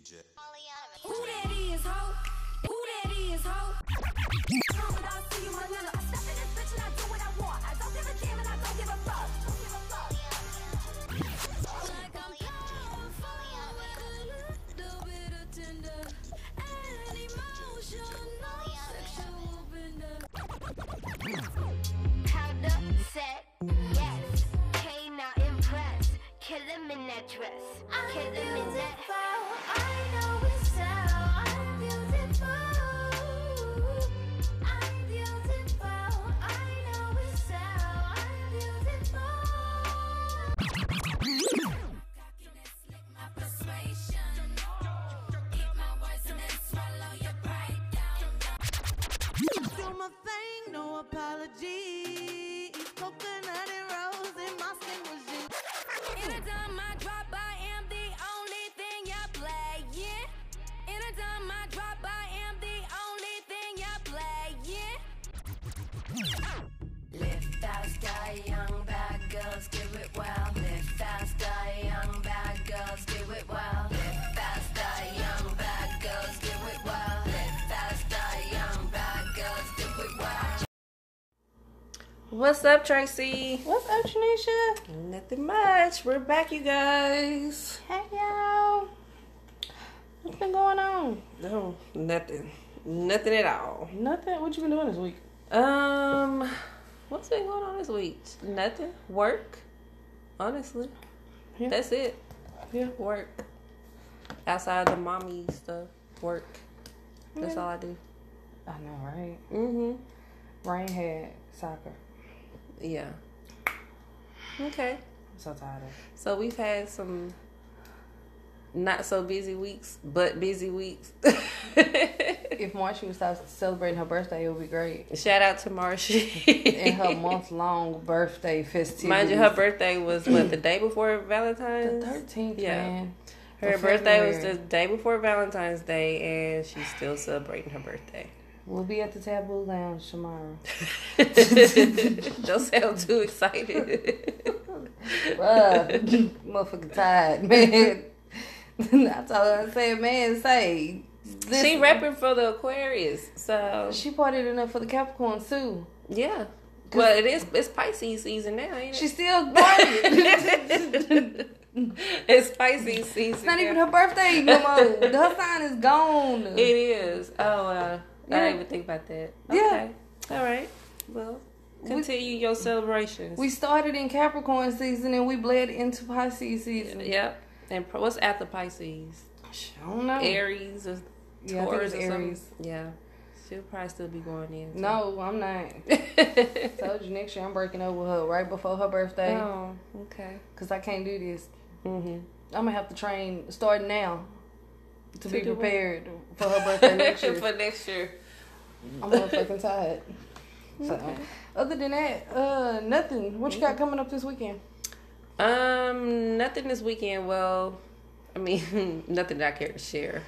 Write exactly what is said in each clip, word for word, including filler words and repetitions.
Who that is, ho? Who that is, ho? Come when I see you, my nigga. I step in this bitch and I do what I want. I don't give a damn and I don't give a fuck. Don't give a fuck. Like I'm powerful with a little bit of tender and emotional, sexual bender. Powder set, yes. K not impressed. Kill him in that dress. Kill him in that. I know it's so. I'm beautiful. I'm beautiful. I know it's so. I'm beautiful. Cockiness, lick my persuasion. Eat my words and then swallow your pride down. Do my thing, no apology. Coconut and rose in my skin was you. Anytime I drop, I am the only thing you're playing. Anytime I drop, I am the only thing you're playing. Live faster, young bad girls, do it well. Live faster, young bad girls, do it well. Live faster, young bad girls, do it well. Live faster, young bad girls, do it well. What's up, Tracy? What's up, Tanisha? Nothing much. We're back, you guys. Hey, y'all. What's been going on? No, nothing. Nothing at all. Nothing. What you been doing this week? Um, what's been going on this week? Nothing. Work. Honestly. Yeah. That's it. Yeah. Work. Outside the mommy stuff. Work. That's Yeah. all I do. I know, right? Mm-hmm. Rain had soccer. Yeah. Okay. I'm so tired of it. So we've had some not so busy weeks, but busy weeks. If Marsha would stop celebrating her birthday, it would be great. Shout out to Marsha. And her month-long birthday festivities. Mind you, her birthday was, what, the day before Valentine's? The thirteenth, Yeah. man. Her of birthday was February. the day before Valentine's Day, and she's still celebrating her birthday. We'll be at the Taboo Lounge tomorrow. Don't sound too excited. Bruh, motherfucking tired, man. I told her, I said, man, say. She listen. repping for the Aquarius, so She partied enough for the Capricorn, too. yeah. Well, it is. It's Pisces season now, ain't it? She still partied. It's Pisces season. It's not now. even her birthday no more. Her sign is gone. It is. Oh, uh, I Yeah. didn't even think about that. Yeah. Okay. All right. Well, continue your celebrations. We started in Capricorn season and we bled into Pisces season. Yep. And pro- what's after Pisces? I don't know. Aries or Yeah, I think Taurus it's or Aries. something? Yeah. She'll probably still be going in. too. No, I'm not. Told you next year I'm breaking up with her right before her birthday. Oh, okay. Because I can't do this. Mm-hmm. I'm going to have to train starting now to, To be do what? prepared for her birthday next year. For next year. I'm motherfucking tired. So, Okay. other than that, uh, nothing. What you got coming up this weekend? Um, nothing this weekend. Well, I mean, nothing that I care to share.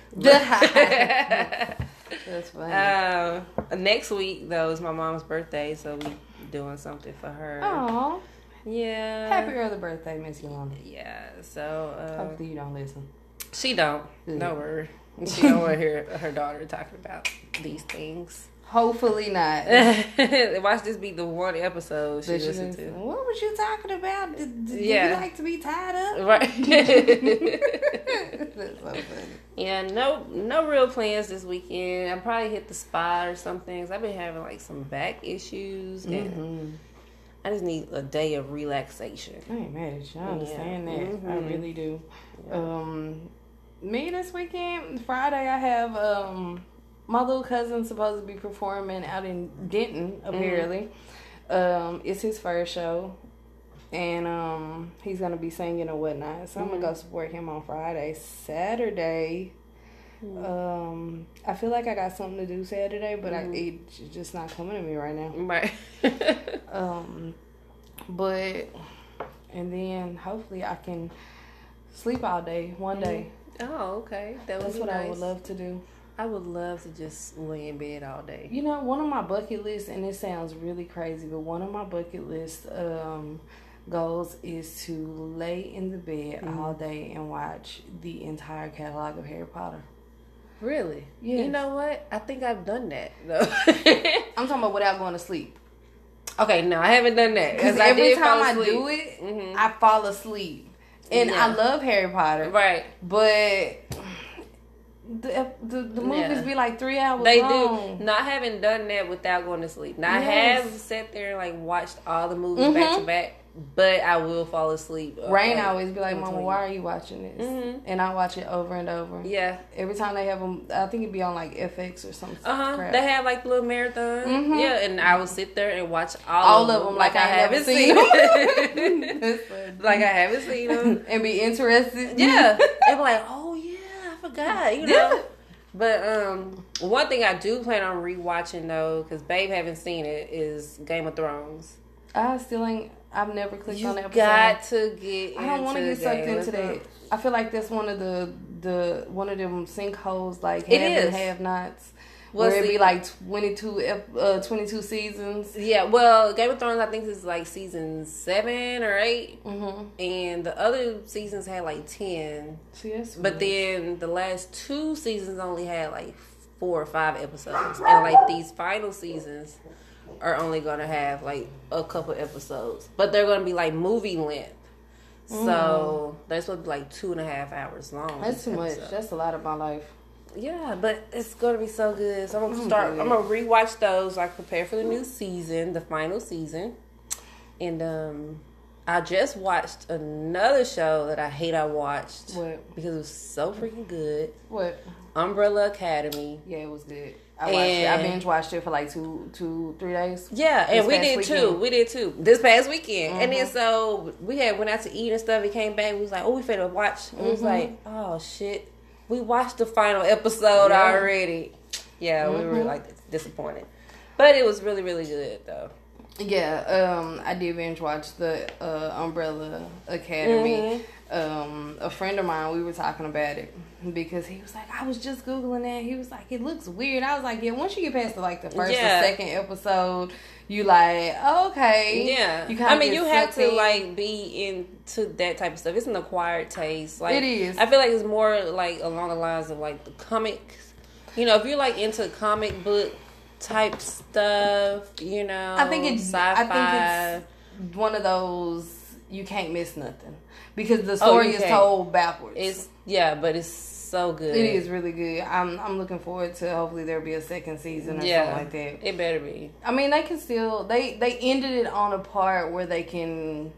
That's funny. Um, next week though is my mom's birthday, so we doing something for her. Aw. Yeah. Happy early birthday, Miss Yolanda. Yeah. So uh, Hopefully you don't listen. she don't. Good. No word. She don't want to hear her daughter talking about these things. Hopefully not. Watch this be the one episode she That she listened listen- to. What was you talking about? Did, did Yeah. you like to be tied up? Right. That's so funny. Yeah, no no real plans this weekend. I'll probably hit the spa or something. Cause I've been having like some back issues. And Mm-hmm. I just need a day of relaxation. I ain't mad at you. I understand Yeah. that. I Mhm. really do. Um, me this weekend, Friday, I have um my little cousin supposed to be performing out in Denton. Apparently, um, it's his first show, and um, he's gonna be singing or whatnot. So I'm gonna go support him on Friday. Saturday, um, I feel like I got something to do Saturday, but I, it's just not coming to me right now. Right. Um, but and then hopefully I can sleep all day one day. Oh, okay. That was That's what nice. I would love to do. I would love to just lay in bed all day. You know, one of my bucket lists, and it sounds really crazy, but one of my bucket lists, um, goals is to lay in the bed Mm-hmm. all day and watch the entire catalog of Harry Potter. Really? Yes. You know what? I think I've done that though. I'm talking about without going to sleep. Okay, no, I haven't done that. Because I every did time fall I asleep. do it, Mhm. I fall asleep. And Yeah. I love Harry Potter. Right. But the, the, the movies Yeah. be like three hours They long. do. No, I haven't done that without going to sleep. Now, I Yes. have sat there and like watched all the movies back to back, but I will fall asleep. uh, Rain like, always be like, in Mama, between. why are you watching this? Mhm. And I watch it over and over. Yeah. Every time they have them, I think it'd be on like F X or something. Uh huh. crap. They have like the little marathon. Mhm. Yeah, and I will sit there and watch all, All of of them, them like, like I I never haven't seen seen them. That's funny. Like I haven't seen them. And be interested. Yeah. And be like, oh yeah, I forgot. You know. Yeah. But um, one thing I do plan on rewatching though, because Babe haven't seen it, is Game of Thrones. I still ain't. I've never clicked You on that. got to get. I don't want to into get sucked Game of into that. Thrones. I feel like that's one of the the one of them sinkholes, like It have is. and have nots. Well, Where it see- be like twenty-two, ep- uh, twenty-two seasons. Yeah, well, Game of Thrones I think is like season seven or eight, Mm-hmm. and the other seasons had like ten. See, that's But weird. then the last two seasons only had like four or five episodes, and like these final seasons are only gonna have like a couple episodes, but they're gonna be like movie length. So they're supposed to be like two and a half hours long. That's too much. episode. That's a lot of my life. Yeah, but it's gonna be so good. So I'm gonna Mm, start. good. I'm gonna rewatch those. Like prepare for the new season, the final season, and um, I just watched another show that I hate. I watched What? because it was so freaking good. What? Umbrella Academy. Yeah, it was good. I watched it. I And- binge watched it for like two, two, three days. Yeah, This and we past did weekend. too. We did too. This past weekend. And then Mhm. so we had went out to eat and stuff. We came back. We was like, oh, we finna watch. And we was Mhm. like, oh shit, we watched the final episode Yeah. already. Yeah, we were Mhm. like disappointed, but it was really really good though. Yeah, um, I did binge watch the uh, Umbrella Academy. Um, a friend of mine, we were talking about it because he was like, I was just googling that. He was like, it looks weird. I was like, yeah. Once you get past the, like the first Yeah. or second episode, you like, oh, okay, Yeah, You kinda I mean, get you have sucked to in. like be into that type of stuff. It's an acquired taste. Like It is. I feel like it's more like along the lines of like the comics. You know, if you're like into comic book type stuff, you know, I think it's. sci-fi. I think it's one of those you can't miss nothing because the Oh, story you is can't. told backwards. It's yeah, but it's so good. It is really good. I'm I'm looking forward to hopefully there'll be a second season or Yeah, something like that. it better be. I mean, they can still they they ended it on a part where they can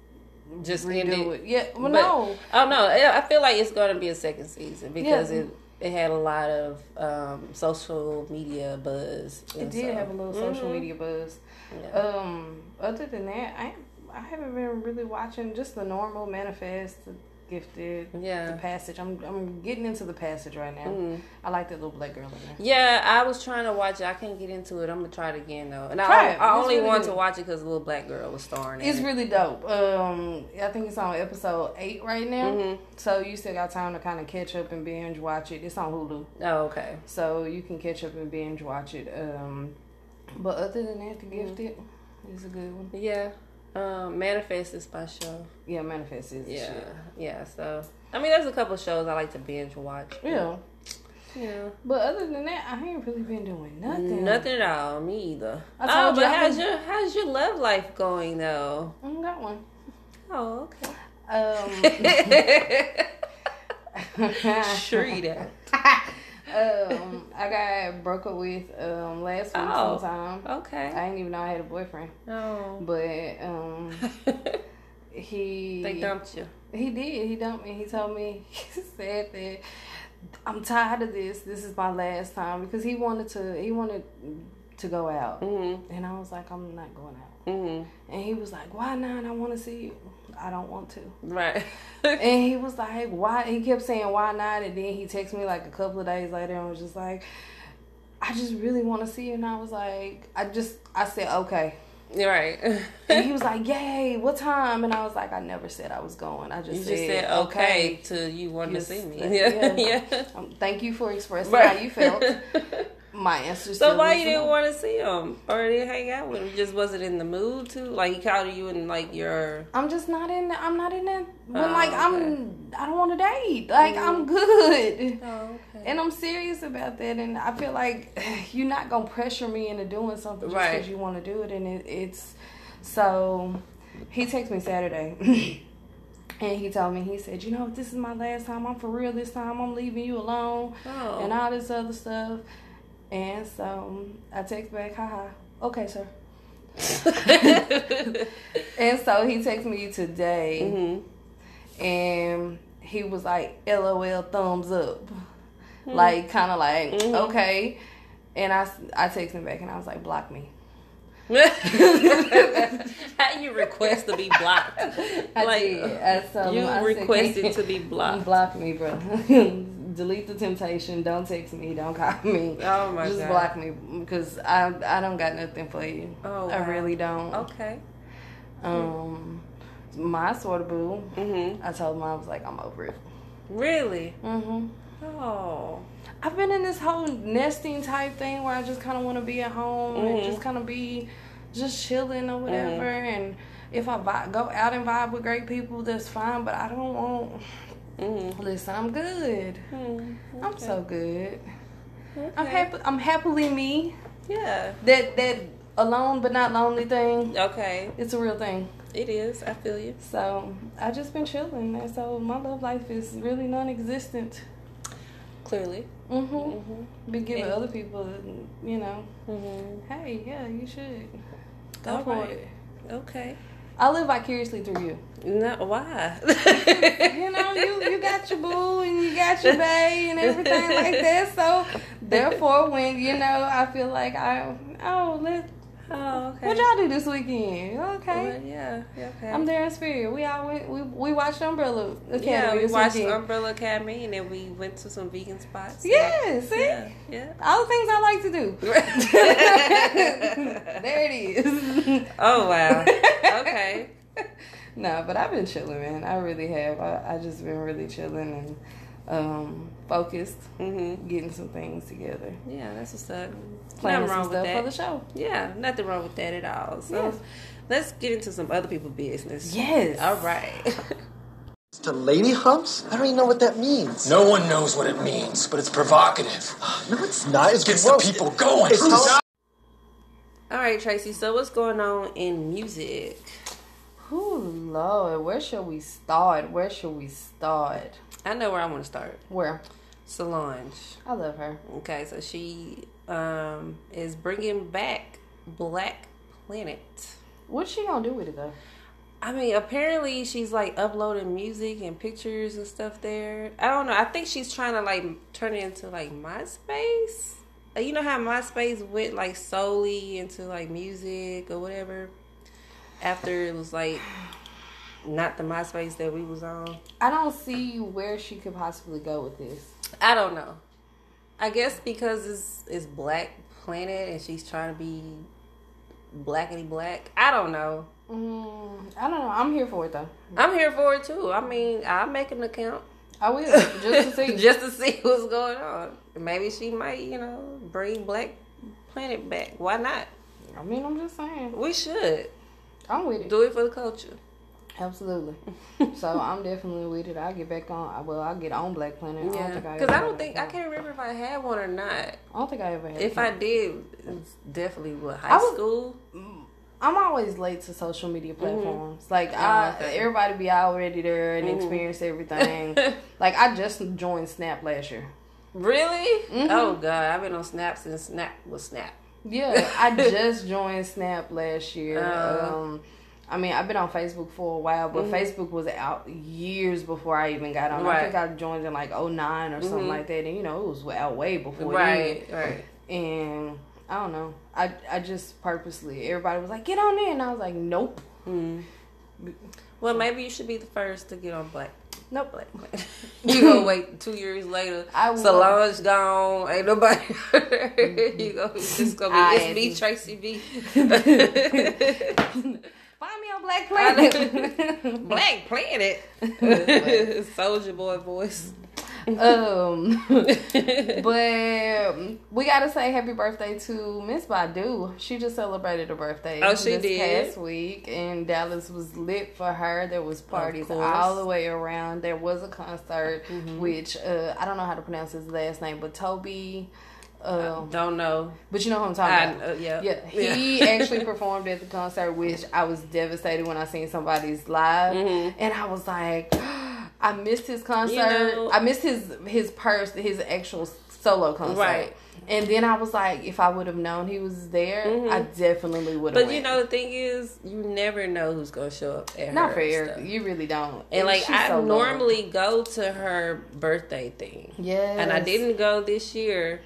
Just end redo it. it. Yeah, well, But- no, Oh no, I feel like it's going to be a second season because Yeah. it it had a lot of um, social media buzz. it and did so- have a little social Mhm. media buzz. Yeah. Um, other than that, I I haven't been really watching just the normal Manifest, the Gifted, Yeah. the Passage. I'm I'm getting into the Passage right now. Mm. I like that little black girl in there. Yeah, I was trying to watch it. I can't get into it. I'm gonna try it again though. And Try I, it. I It's only really wanted good. to watch it because the little black girl was starring in It's it. really dope. Um, I think it's on episode eight right now, Mhm. so you still got time to kind of catch up and binge watch it. It's on Hulu. Oh, okay. So you can catch up and binge watch it. Um, but other than that, The Mm-hmm. Gifted is a good one. Yeah. Um, Manifest is my show. Yeah, Manifest is the Yeah. shit. Yeah. So I mean, there's a couple shows I like to binge watch. Yeah. Yeah. But other than that, I ain't really been doing nothing. Nothing at all. Me either. I oh, told but you I how's been- your how's your love life going though? I ain't got one. Oh, okay. Um, Sure you do. um, I got broke up with um last week Oh. sometime. Okay. I didn't even know I had a boyfriend, Oh. but um, he They dumped you. He did. He dumped me. He told me, he said that I'm tired of this. This is my last time because he wanted to. He wanted to go out, Mm-hmm. and I was like, I'm not going out. Mm-hmm. And he was like, why not? I want to see you. I don't want to. Right. And he was like, why? He kept saying, why not? And then he texted me like a couple of days later and was just like, I just really want to see you. And I was like, I just, I said, okay. You're right. And he was like, yay, what time? And I was like, I never said I was going. I just, You said, just said okay, till you wanted Yes, to see me. yeah. Yeah. yeah. Um, thank you for expressing Right. how you felt. My answer. So why you didn't want to see him or didn't hang out with him? Just wasn't in the mood to? Like he called you in like your. I'm just not in. I'm not in that. When Oh, like okay. I'm. I don't want to date. Like Mhm. I'm good. Oh, okay. And I'm serious about that. And I feel like you're not gonna pressure me into doing something just Right. because you want to do it. And it, it's so. He texted me Saturday. And he told me, he said, you know, this is my last time. I'm for real this time. I'm leaving you alone. Oh. And all this other stuff. And so I text back, haha, okay, sir. And so he texted me today. Mm-hmm. And he was like, LOL, thumbs up. Mm-hmm. Like, kind of like, Mm-hmm. okay. And I, I texted him back and I was like, block me. How you request to be blocked? I Like did. I told you him, I said, requested "Can't- to be blocked. Block me, bro. Delete the temptation. Don't text me. Don't call me. Oh my Just god. block me because I I don't got nothing for you. Oh, I wow. really don't. Okay. Um, my sort of boo. Mhm. I told him I was like I'm over it. Really? Mhm. Oh. I've been in this whole nesting type thing where I just kind of want to be at home and Mhm. just kind of be just chilling or whatever. Mhm. And if I vi- go out and vibe with great people, that's fine. But I don't want. Mhm. Listen, I'm good. Mm, I'm okay. so good. Okay. I'm happy. I'm happily me. Yeah. That that alone but not lonely thing. Okay. It's a real thing. It is. I feel you. So I just been chilling, and so my love life is really non-existent. Clearly. Mhm. Mhm. Be giving And- other people, you know, Mhm. hey, yeah, you should go All for right. it. Okay. I live vicariously through you. No. Why? You know, you you got your boo and you got your bae and everything like that. So therefore, when you know, I feel like I oh let Oh, okay. what y'all do this weekend? Okay. Well, yeah. yeah, Okay. I'm there in spirit. We all went. We we watched Umbrella Academy. Yeah, we this watched weekend. Umbrella Academy and then we went to some vegan spots. Yeah, see, Yeah. Yeah. all the things I like to do. There it is. Oh wow. Okay. No, but I've been chilling, man. I really have. I I just been really chilling and um focused, Mhm. getting some things together, Yeah, that's what's up. planning Nothing wrong some with stuff that. for the show. Yeah, nothing wrong with that at all. So Yes. let's get into some other people's business. Yes. All right. To lady humps? I don't even know what that means. No one knows what it means, but it's provocative. No, it's not. It's Gets the gross. people going. It's how- All right, Tracy. So what's going on in music? Oh Lord, where should we start? Where should we start? I know where I want to start. Where? Solange. I love her. Okay, so she um is bringing back Black Planet. What's she gonna do with it though? I mean, apparently she's like uploading music and pictures and stuff there. I don't know. I think she's trying to like turn it into like MySpace. Like, you know how MySpace went like solely into like music or whatever after it was like not the MySpace that we was on. I don't see where she could possibly go with this. I don't know. I guess because it's it's Black Planet and she's trying to be blackity black. I don't know. Mm, I don't know. I'm here for it though. I'm here for it too. I mean, I'll make an account. I will just to see. just to see what's going on. Maybe she might, you know, bring Black Planet back. Why not? I mean, I'm just saying. We should I'm with it. do it for the culture. Absolutely. So I'm definitely with it. I'll get back on. Well, I'll get on Black Planet. I don't Yeah, think I because ever I don't had think an I account. can't remember if I had one or not. I don't think I ever had. If an I account. did, it's definitely what high I was- school. I'm always late to social media platforms. Like Oh, I, okay. everybody be already there and Mhm. experience everything. Like I just joined Snap last year. Really? Mhm. Oh God, I've been on Snap since Snap was Snap. Yeah, I just joined Snap last year. Uh. um, I mean, I've been on Facebook for a while, but Mhm. Facebook was out years before I even got on. I Right. think I joined in like oh nine or something Mhm. like that, and you know, it was out way before Right, right. then. And I don't know. I I just purposely, everybody was like, get on there, and I was like, nope, Mm. Well, maybe you should be the first to get on Black. nope. Black. You gonna wait two years later? I will. Solange gone. Ain't nobody. You go. It's just gonna be. I It's me, had- Tracy B. Find me on Black Planet. Black Planet. Soldier Boy voice. Um, but we gotta say happy birthday to Miss Badu. She just celebrated her birthday. Oh, she this did? past week, and Dallas was lit for her. There was parties course. all the way around. There was a concert, Mm-hmm. which uh, I don't know how to pronounce his last name, but Toby. Um, Don't know. but you know who I'm talking I, about. uh, yeah. Yeah, he actually performed at the concert, which I was devastated when I seen somebody's live, Mhm. and I was like, I missed his concert. You know- I missed his his purse, his actual solo concert. Right. And then I was like, if I would have known he was there, Mhm. I definitely would have. But you know, the thing is, you never know who's gonna show up at not her for Erica. stuff. You really don't. And like, she's I so loved. normally go to her birthday thing. Yes. And I didn't go this year.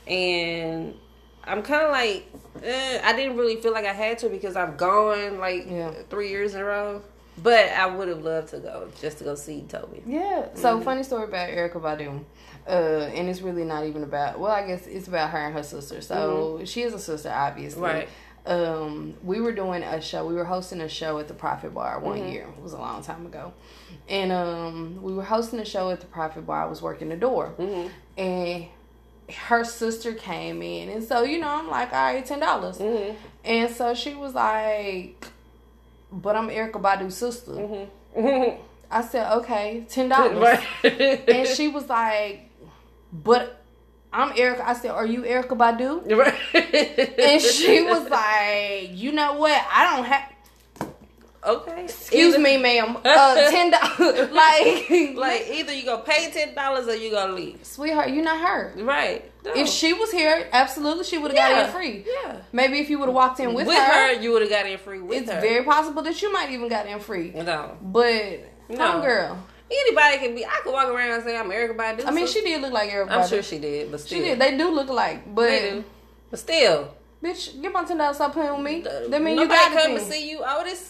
And I'm kind of like, eh, I didn't really feel like I had to because I've gone like Yeah. three years in a row. But I would have loved to go just to go see Toby. Yeah. So Mm-hmm. funny story about Erica Badu, uh, and it's really not even about. Well, I guess it's about her and her sister. So she is a sister, obviously. Mm-hmm. Right. Um, we were doing a show. We were hosting a show at the Profit Bar one Mm-hmm. year. It was a long time ago, and um, we were hosting a show at the Profit Bar. I was working the door, Mm-hmm. and her sister came in, and so you know, I'm like, all right, ten dollars, Mm-hmm. and so she was like, "But I'm Erica Badu's sister." Mm-hmm. I said, "Okay, ten dollars." Right. And she was like, "But I'm Erica." I said, "Are you Erica Badu?" Right. And she was like, "You know what? I don't have." Okay. Excuse Either- me, ma'am. Uh, ten dollars. Like, Like, either you gonna pay ten dollars or you gonna leave. sweetheart, you're not her. Right. No. If she was here, absolutely, she would have Yeah. got in free. Yeah. Maybe if you would have walked in with, With her, her, you would have got in free with it's her. very possible that you might even got in free. No. But No. no, girl. Anybody can be. I could walk around and say I'm Erica Badu. I mean, so- she did look like Erica I'm Badu. sure she did, but still. She did. They do look alike, but They do. But still. bitch, get my ten dollars. Stop playing with me. That mean Nobody you got come it. to then. see you. Oh, this.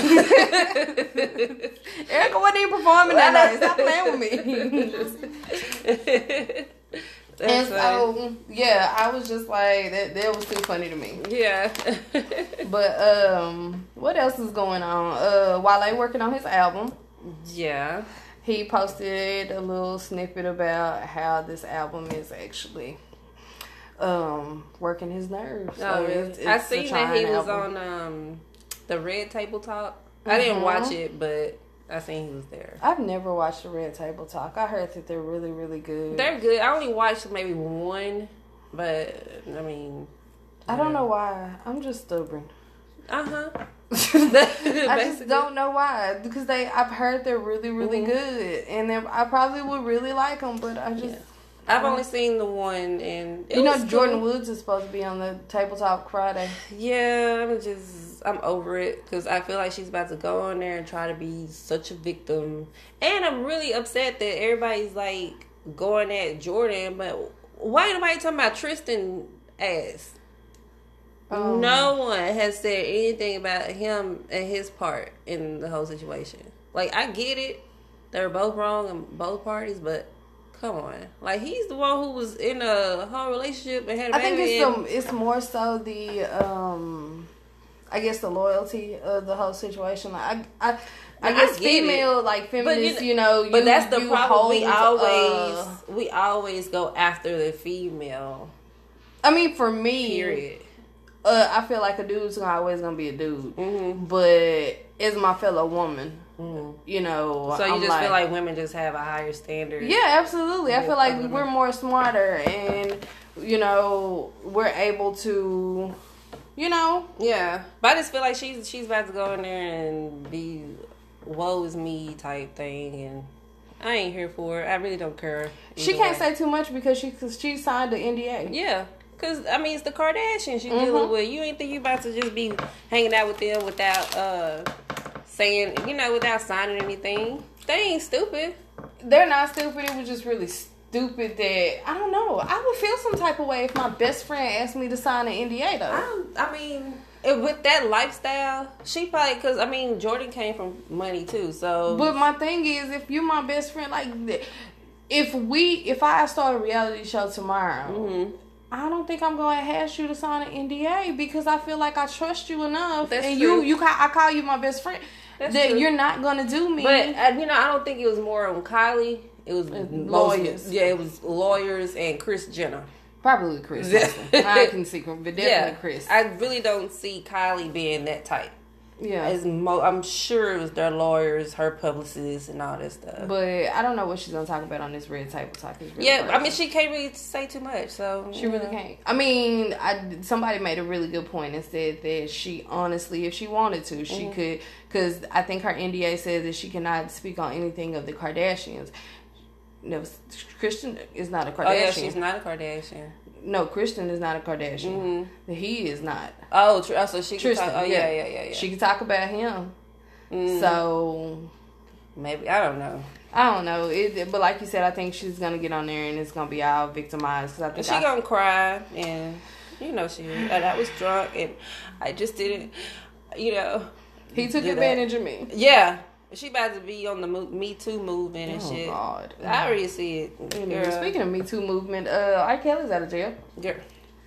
Erica wasn't even performing that night. Stop playing with me. And That's right. so, yeah, I was just like, that, that was too funny to me. Yeah. But, um, what else is going on? Uh, Wale working on his album. Yeah. He posted a little snippet about how this album is actually um, working his nerves. So Oh, it's- really? I it's a seen that he trying was album. on um the Red Table Talk. I didn't Mhm. watch it, but I seen he was there. I've never watched the Red Table Talk. I heard that they're really, really good. They're good. I only watched maybe one, but I mean, I don't know why. I'm just stubborn. uh huh. I just don't know why, because they I've heard they're really really Mhm. good, and they're- I probably would really like them, but I just Yeah. I've only seen the one, and it you know was Jordan cool. Woods is supposed to be on the Table Talk Friday. Yeah, I'm just I'm over it because I feel like she's about to go on there and try to be such a victim, and I'm really upset that everybody's like going at Jordan, but why ain't nobody talking about Tristan ass? Um, No one has said anything about him and his part in the whole situation. Like, I get it. They're both wrong in both parties, but come on. Like, he's the one who was in a whole relationship and had a I think baby. it's and- the, it's more so the um, I guess the loyalty of the whole situation. Like, I I, I I guess get it. female like feminists, you you know, you, but that's the you problem. We hold, always uh, we always go after the female. I mean, for me, Period. Uh, I feel like a dude's always gonna be a dude, Mm-hmm. but as my fellow woman, Mm-hmm. you know, So you I'm just feel like women just have a higher standard. yeah, absolutely. I feel like other we're more smarter, and you know, we're able to, you know, Yeah, but I just feel like she's she's about to go in there and be woe is me type thing, and I ain't here for it. I really don't care. she either can't way. say too much because she cause she signed the N D A. Yeah, because I mean it's the Kardashians you're Mhm. dealing with. You ain't think you about to just be hanging out with them without uh saying, you know, without signing anything. They ain't stupid. They're not stupid. It was just really stupid that I don't know. I would feel some type of way if my best friend asked me to sign an N D A though. I don't, I mean, it, with that lifestyle, she probably because I mean Jordan came from money too, so But my thing is, if you're my best friend, like, if we, if I start a reality show tomorrow, Mhm. I don't think I'm going to ask you to sign an N D A because I feel like I trust you enough, That's and true. you, you, ca- I call you my best friend, That's that true. you're not going to do me. But uh, you know, I don't think it was more on Kylie. It was lawyers. Yeah, it was lawyers and Kris Jenner. Probably Chris. I can see, but definitely Yeah, Chris. I really don't see Kylie being that type. Yeah, As mo- I'm sure it was their lawyers, her publicists, and all that stuff. but I don't know what she's gonna talk about on this Red Table Talk. It's really Yeah, crazy. I mean, she can't really say too much, so She really can't. I mean, I, somebody made a really good point and said that she honestly, if she wanted to, she Mm-hmm. could. Because I think her N D A says that she cannot speak on anything of the Kardashians. No, Christian is not a Kardashian. Oh yeah, she's not a Kardashian. No, Christian is not a Kardashian. He is not. Oh, tr- oh so she can Tristan, talk. Oh yeah, yeah, yeah, yeah. She can talk about him. Mm. So Maybe I don't know. I don't know. It, but like you said, I think she's gonna get on there and it's gonna be all victimized. Cause I think She I, gonna cry, and you know she. And I was drunk, and I just didn't. You know, he took do that. advantage of me. Yeah, she about to be on the mo- Me Too movement and Oh, shit. God. I already see it. Anyway, Girl. speaking of Me Too movement, uh, R. Kelly's out of jail. Girl.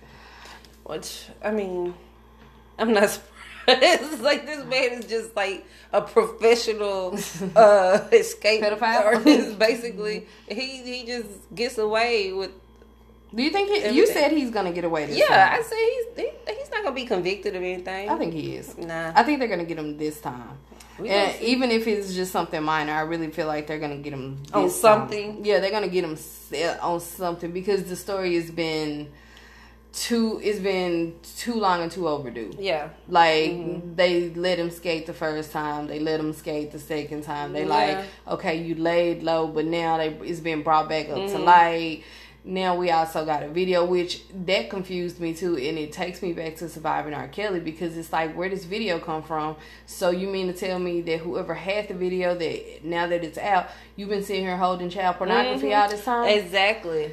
Which, I mean, I'm not surprised. It's like this man is just like a professional uh escape Pedophile? artist, basically. He he just gets away with. Do you think he? You Everything. said he's gonna get away this Yeah, time. I say he's he, he's not gonna be convicted of anything. I think he is. Nah. I think they're gonna get him this time. We And gonna see. even if it's just something minor, I really feel like they're gonna get him this On time. something? Yeah, they're gonna get him s- on something because the story has been too. It's been too long and too overdue. Yeah. Like Mm-hmm. they let him skate the first time, they let him skate the second time. They Yeah. like, okay, you laid low, but now they it's been brought back up Mm-hmm. to light. Now we also got a video, which that confused me too, and it takes me back to Surviving R. Kelly because it's like, where does video come from? So you mean to tell me that whoever had the video, that now that it's out, you've been sitting here holding child pornography Mhm. all this time? Exactly.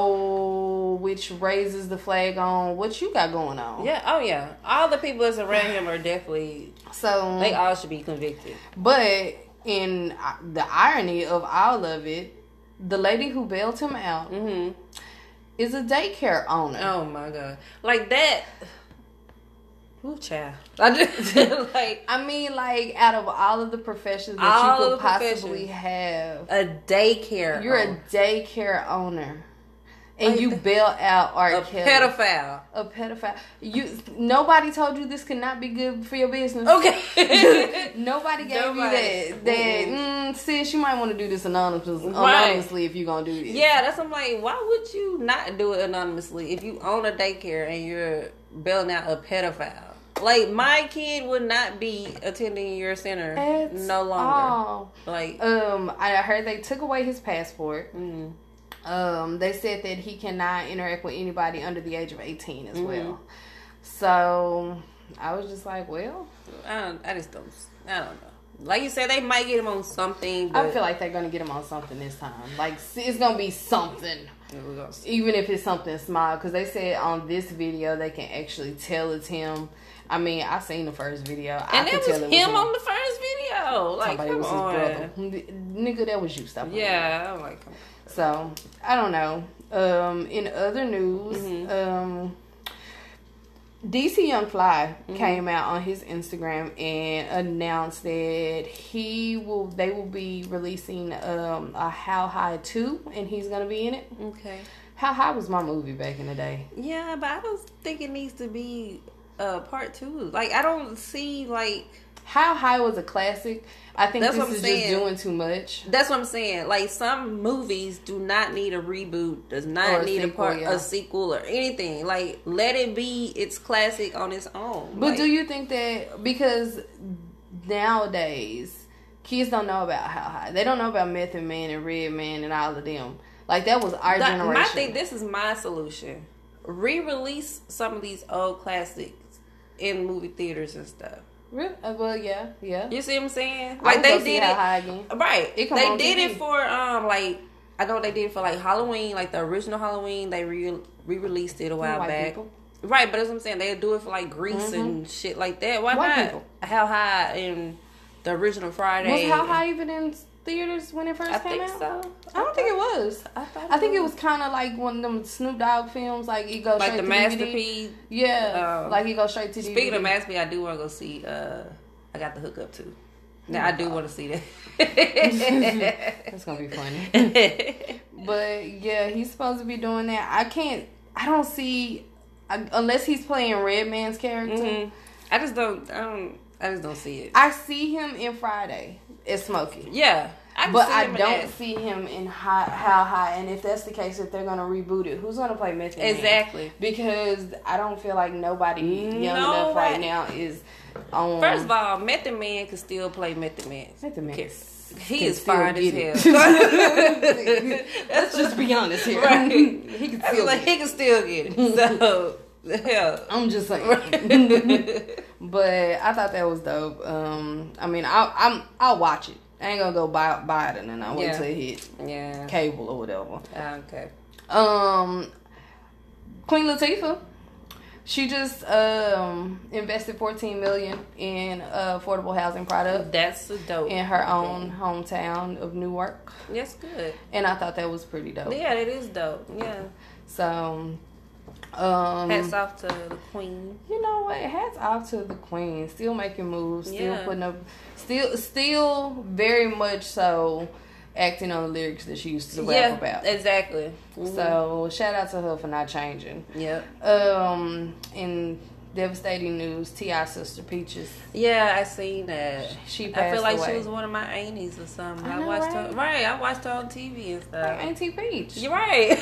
So, which raises the flag on what you got going on. Yeah. Oh yeah. All the people that's around him are definitely. So They all should be convicted. But in uh, the irony of all of it, the lady who bailed him out Mm-hmm. is a daycare owner. Oh my god. Like that. Ooh, child. I just like I mean, like, out of all of the professions that All you of could the possibly professions. have, a daycare. you're owner. a daycare owner. And Like you that- bail out R. a Kelly. pedophile. A pedophile. You nobody told you this could not be good for your business. Okay. Nobody gave Nobody. you that. That mm, sis, you might want to do this anonymous, Right. anonymously if you're gonna do this. Yeah, that's I'm like, why would you not do it anonymously if you own a daycare and you're bailing out a pedophile? Like my kid would not be attending your center At no longer. all. Like, Um, I heard they took away his passport. mm, Um, they said that he cannot interact with anybody under the age of eighteen as Mm-hmm. well. So I was just like, well, I don't. I just don't. I don't know. Like you said, they might get him on something. But I feel like they're gonna get him on something this time. Like it's gonna be something, we're gonna see. even if it's something small. Because they said on this video they can actually tell it's him. I mean, I seen the first video, I And could it was tell it him was on the first video. Like, Somebody come was his on. brother. N- Nigga, that was you. Stop. playing. Yeah, I'm like, come on. So I don't know. Um, in other news, Mm-hmm. um, D C Young Fly Mm-hmm. came out on his Instagram and announced that he will. They will be releasing um, a How High two, and he's gonna be in it. Okay. How High was my movie back in the day. Yeah, but I don't think it needs to be uh part two. Like, I don't see like. How High was a classic. I think That's this what I'm is saying. just doing too much. That's what I'm saying. Like, some movies do not need a reboot, does Or not a need a sequel, part, yeah. a sequel or anything. Like, let it be its classic on its own. But Like, do you think that because nowadays kids don't know about How High, they don't know about Method Man and Red Man and all of them. Like that was our that, generation. my thing, this is my solution. Re-release some of these old classics in movie theaters and stuff. Really? Uh, well, yeah, yeah. You see what I'm saying? I Like, would they go see did How it. High again. Right. It come They on did T V. it for um like I know they did it for like Halloween, like the original Halloween. They re re-released it a while White back. people. Right, but that's what I'm saying. They do it for like Grease and shit like that. Why White not? people. How High in the original Friday? Was How High even in theaters when it first I came think out? so. I don't think it was. I, thought I think it was kind of like one of them Snoop Dogg films, like it goes like straight the to D V D. Masterpiece. Yeah, Oh. like it goes straight to D V D. Speaking of Masterpiece, I do want to go see. uh I got the hookup too. Now I do want to see that. That's gonna be funny. But yeah, he's supposed to be doing that. I can't. I don't see I, unless he's playing Redman's character. Mm-hmm. I just don't. I don't. I just don't see it. I see him in Friday as Smokey. Yeah. I can But see I him in don't that. see him in high, How High. And if that's the case, if they're going to reboot it, who's going to play Method Man? Exactly. Because I don't feel like nobody young No, enough right right. now is on. First of all, Method Man can still play Method Man. Method Man Can- He can is still fine get as it. hell. Let's just be honest here. Right. He can I still was like, get it. he can still get it. So, hell. I'm just saying. But I thought that was dope. Um, I mean, I'll, I'm I'll watch it. I ain't gonna go buy buy it and then I'll wait Yeah. till it hit Yeah. cable or whatever. Okay. Um, Queen Latifah, she just um invested fourteen million in uh, affordable housing product That's a dope. in her own hometown of Newark, That's good. and I thought that was pretty dope. Yeah, it is dope. Yeah. So, um, Hats off to the queen. you know what? Hats off to the queen. Still making moves. Still Yeah. putting up. Still, still very much so acting on the lyrics that she used to rap Yeah, about. exactly. Mhm. So shout out to her for not changing. Yep. Um, in devastating news, T I's sister Peaches. Yeah, I seen that. She I passed feel like away. she was one of my aunties or something. I I, know, watched right? her. Right, I watched her on T V and stuff. Like Auntie Peach. You're right.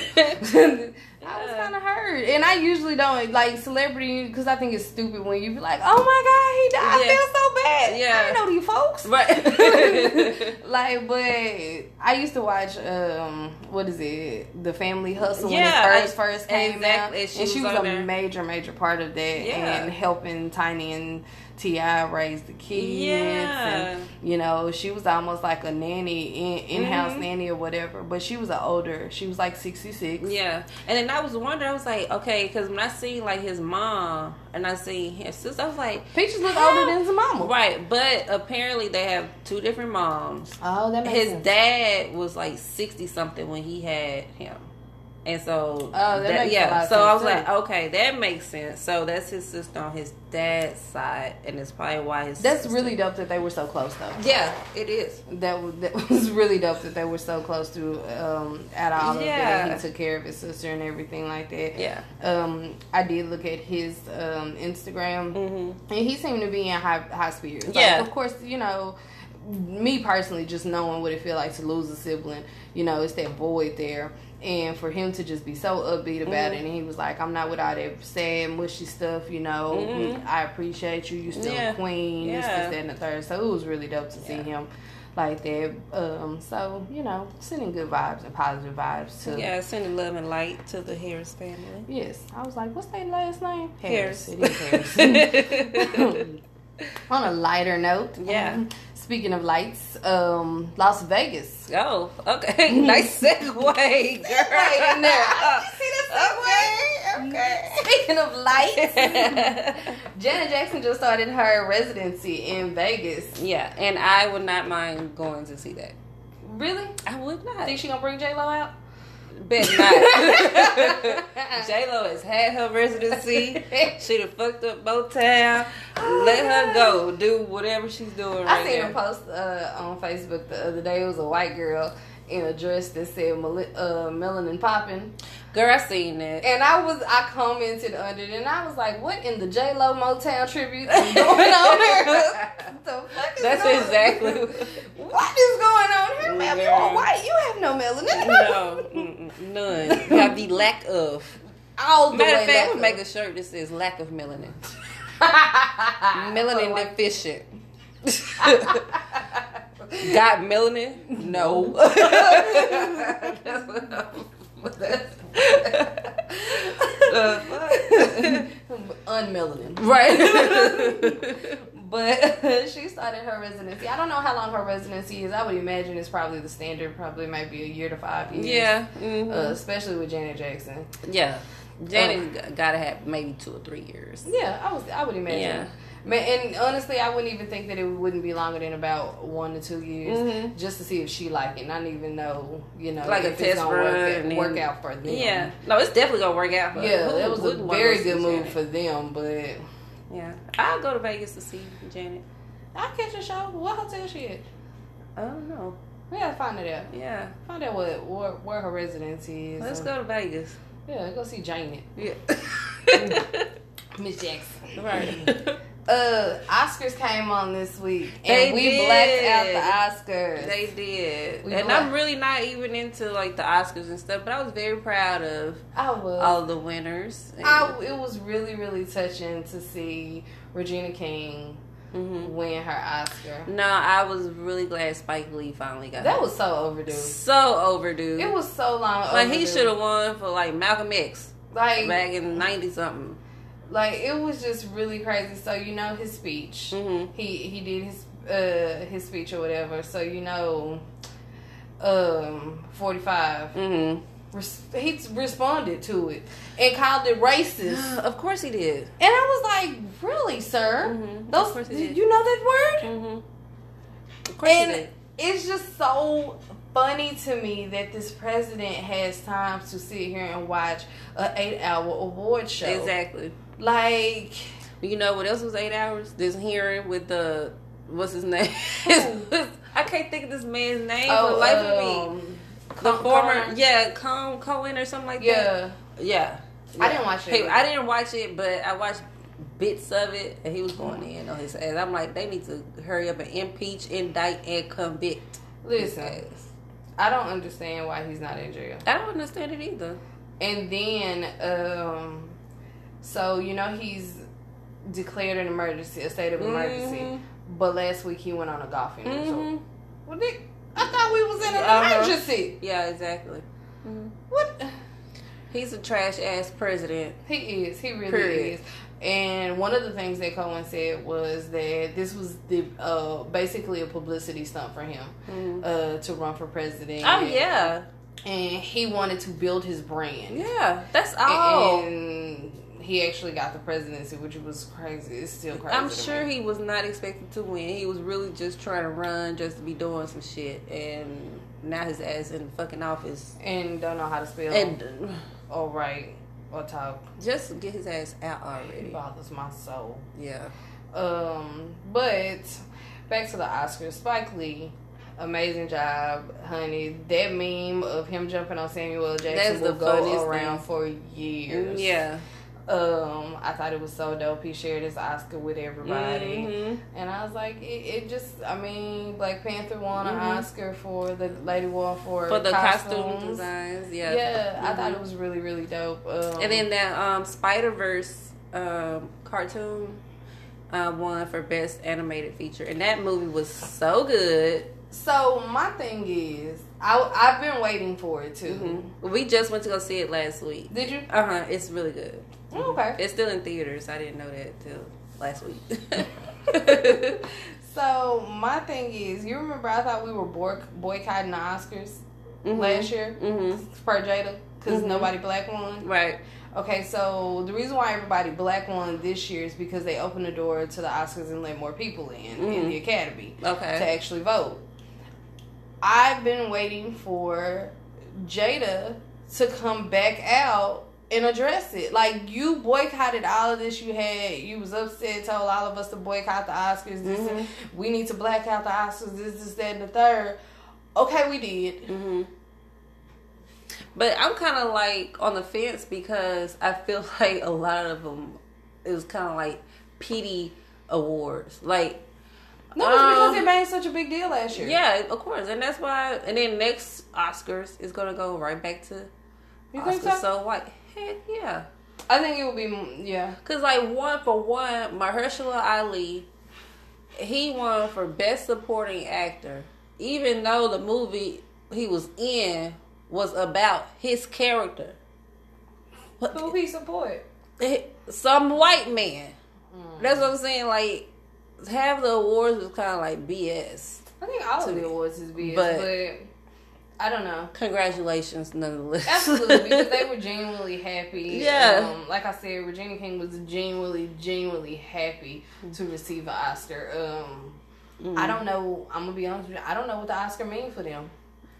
I was kind of hurt, and I usually don't like celebrity because I think it's stupid when you be like, "Oh my god, he died! Yeah. I feel so bad." Yeah. I didn't know these folks. Right. Like, but I used to watch um, what is it, The Family Hustle Yeah, when it first I- first came exactly. out, She and she was was on a there. major major part of that, Yeah. and helping Tiny and T I raise the kids. Yeah. And, you know, she was almost like a nanny, in in house Mhm. nanny or whatever. But she was an older. She was like sixty six. Yeah, and then I was wondering, I was like, okay, because when I seen like his mom and I seen his sister, I was like, Peaches look how- older than his mama. right? But apparently they have two different moms. Oh, that makes His sense. dad was like sixty something when he had him, and so Oh, that makes a yeah. lot of so I was sense, like, too. okay, that makes sense. So that's his sister on his dad's side, and it's probably why his That's sister- really dope that they were so close, though. yeah, it is. That was, that was really dope that they were so close to um, out of all of Yeah. that. He took care of his sister and everything like that. Yeah. Um, I did look at his um, Instagram, Mm-hmm. and he seemed to be in high high spirits. Like, Yeah. of course, you know, me personally, just knowing what it feel like to lose a sibling, you know, it's that void there. And for him to just be so upbeat about it, and he was like, "I'm not with all that sad, mushy stuff, you know. Mhm. I appreciate you. You still Yeah. a queen. This, Yeah. this, that, and the third." So it was really dope to see Yeah. him like that. Um, so you know, sending good vibes and positive vibes to. Yeah, sending love and light to the Harris family. Yes, I was like, "What's their last name?" Harris. It is Harris. On a lighter note, Yeah. um, speaking of lights, um, Las Vegas. Oh, okay. Nice segue, girl. Right in there. You see that segue? Okay. Speaking of lights, Janet Jackson just started her residency in Vegas. Yeah, and I would not mind going to see that. Really? I would not. Think she gonna bring J Lo out? Bet not. J Lo has had her residency. She done fucked up Motown. Let her go. Do whatever she's doing right I seen now. her post uh, on Facebook the other day. It was a white girl in a dress that said Mel- uh, "Melanin Poppin'," Girl, I seen that. and I was I commented under it, and I was like, "What in the J Lo Motown tribute is going on here? What the fuck is That's going exactly. What is going on here, ma'am? You're Yeah. white. You have no melanin. No, mm-mm, none. You have the lack of. All the Matter way of fact, back I'm gonna make up. a shirt that says lack of melanin. Oh, Melanin like- deficient. Got melanin? No. That's what I'm- what that's- The fuck? Unmelanin. Right. But she started her residency. I don't know how long her residency is. I would imagine it's probably the standard. Probably might be a year to five years. Yeah. mhm. Uh, especially with Janet Jackson. yeah. Janet gotta have maybe two or three years. Yeah, I was. I would imagine. Yeah. Man, and honestly, I wouldn't even think that it wouldn't be longer than about one to two years, Mhm. just to see if she like it. Not even know, you know, Like a if it's test gonna run work, and then- work out for them. Yeah. No, it's definitely gonna work out. For Yeah, who that was a wouldn't wanna very go good see move Janet? for them, but Yeah, I'll go to Vegas to see Janet. I'll catch a show. What hotel she at? I don't know. We gotta find it out. Yeah. Find out what where, where her residence is. Let's and- go to Vegas. Yeah, go see Janet. Yeah. Miss Jackson. Right. Uh, Oscars came on this week, and They we did. blacked out the Oscars. They did. We and black- I'm really not even into like the Oscars and stuff, but I was very proud of I was. all of the winners. And- I, it was really, really touching to see Regina King Mhm. win her Oscar. No, I was really glad Spike Lee finally got That it. was so overdue. so overdue. It was so long. like overdue. he should have won for like Malcolm X like back in ninety something. like it was just really crazy. So you know his speech. Mhm. He he did his uh his speech or whatever. So you know, um, forty five. Mhm. Res- he responded to it and called it racist. Of course he did. And I was like, really, sir? Mhm. Those, Of course he did did. you know that word? Mhm. Of course he And did. it's just so funny to me that this president has time to sit here and watch an eight-hour award show. Exactly. Like, You know what else was eight hours? This hearing with the what's his name? Who? I can't think of this man's name oh, for the life of me. um, The Con- former, Con- yeah, Cohen, Cohen or something like that. yeah. Yeah. I didn't watch it. Hey, I didn't watch it, but I watched bits of it, and he was going in on his ass. I'm like, they need to hurry up and impeach, indict, and convict. Listen, his ass. I don't understand why he's not in jail. I don't understand it either. And then, um, so you know he's declared an emergency, a state of emergency. Mhm. But last week he went on a golfing resort. Mhm. Well, they, I thought we was in an Uh-huh. emergency. Yeah, exactly. What? He's a trash ass president. He is. He really Period. is. And one of the things that Cohen said was that this was the uh, basically a publicity stunt for him uh, to run for president. Oh yeah, And he wanted to build his brand. yeah. That's all. And he actually got the presidency, which was crazy. It's still crazy. I'm to sure me. he was not expected to win. He was really just trying to run, just to be doing some shit, and now his ass in fucking office. And don't know how to spell And or write or talk. just get his ass out It already. bothers my soul. Yeah. Um, but back to the Oscars. Spike Lee, amazing job, honey. That meme of him jumping on Samuel L. Jackson That's the will go funniest around thing. for years. Yeah. Um, I thought it was so dope. He shared his Oscar with everybody. Mhm. And I was like, it, it just, I mean, Black Panther won an Mhm. Oscar for the lady won for, For the costume costumes. designs, yeah. Yeah, I Mhm. thought it was really, really dope. Um, And then that um, Spider Verse um, cartoon uh, won for best animated feature, and that movie was so good. so my thing is, I I've been waiting for it too. Mhm. We just went to go see it last week. Did you? Uh huh. It's really good. Okay. It's still in theaters. I didn't know that till last week. So my thing is, you remember I thought we were boy- boycotting the Oscars Mhm. last year Mhm. for Jada because Mhm. nobody black won. Right. Okay, so the reason why everybody black won this year is because they opened the door to the Oscars and let more people in in Mhm. the Academy Okay. to actually vote. I've been waiting for Jada to come back out and address it. Like, you boycotted all of this. You had, you was upset, told all of us to boycott the Oscars. This, Mhm. we need to black out the Oscars. This, this, that, and the third. Okay, we did. hmm But I'm kind of like on the fence because I feel like a lot of them, it was kind of like pity awards. Like, No, it's because Um, it made such a big deal last year. yeah, of course. And that's why, and then next Oscars is going to go right back to You Oscars think so? So White. Heck yeah. I think it would be, yeah. Because, like, one for one, Mahershala Ali, he won for Best Supporting Actor, even though the movie he was in was about his character. Who he support? Some white man. That's what I'm saying. Like, half the awards was kind of like B S. I think all To of the me. awards is B S, But- but I don't know. Congratulations, nonetheless. Absolutely, because they were genuinely happy. Yeah. Um, like I said, Regina King was genuinely, genuinely happy to receive an Oscar. Um, Mm-hmm. I don't know. I'm gonna be honest with you. I don't know what the Oscar means for them.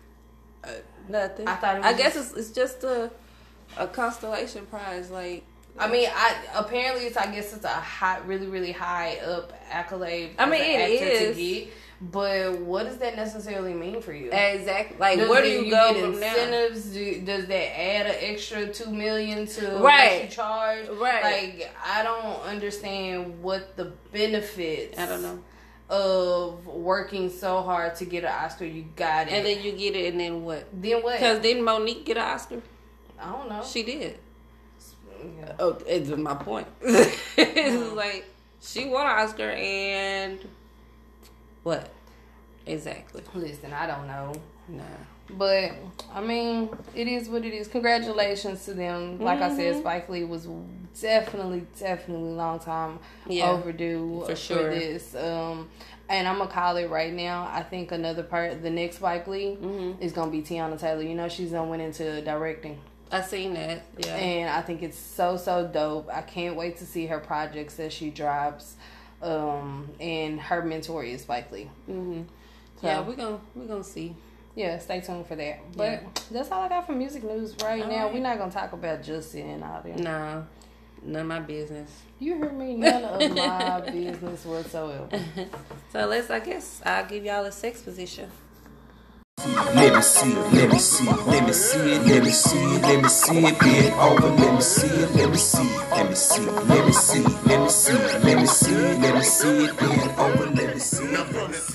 Nothing. I thought it I was guess just- it's, it's just a a constellation prize. Like, I mean, I apparently it's. I guess it's a high, really, really high up accolade. I mean, as an it actor is. to get. But what does that necessarily mean for you? Exactly. Like, Does where do it- you, go get from now? incentives? Do, does that add an extra two million to Right. what you charge? Right. Like, I don't understand what the benefits. I don't know. Of working so hard to get an Oscar, you got it, And then you get it, and then what? then what? Because didn't Monique get an Oscar? I don't know. She did. Yeah. Oh, it's my point. It's like she won an Oscar, and what? Exactly. Listen, I don't know. Nah. But I mean, it is what it is. Congratulations to them. Like I said, Spike Lee was definitely, definitely long time Yeah, overdue for sure. this. Um, and I'm gonna call it right now. I think another part, the next Spike Lee, Mm-hmm. is gonna be Tiana Taylor. You know, she's gonna went into directing, I seen that. Yeah. and I think it's so so dope. I can't wait to see her projects that she drops. Um, and her mentor is Spike Lee. Mm-hmm. So, Yeah, we're gonna we're gonna see. Yeah, stay tuned for that. But Yeah. that's all I got for music news right All now. right. We're not gonna talk about Justin and all that. Nah, none of my business. You heard me? None of my business whatsoever. So let's. I guess I'll give y'all a sex position. Let me see it, let me see it, let me see it, let me see it, let me see it, bend over, let me see it, let me see it, let me see it, let me see it, let me see it, let me see it, let me see it, bend over, let me see it.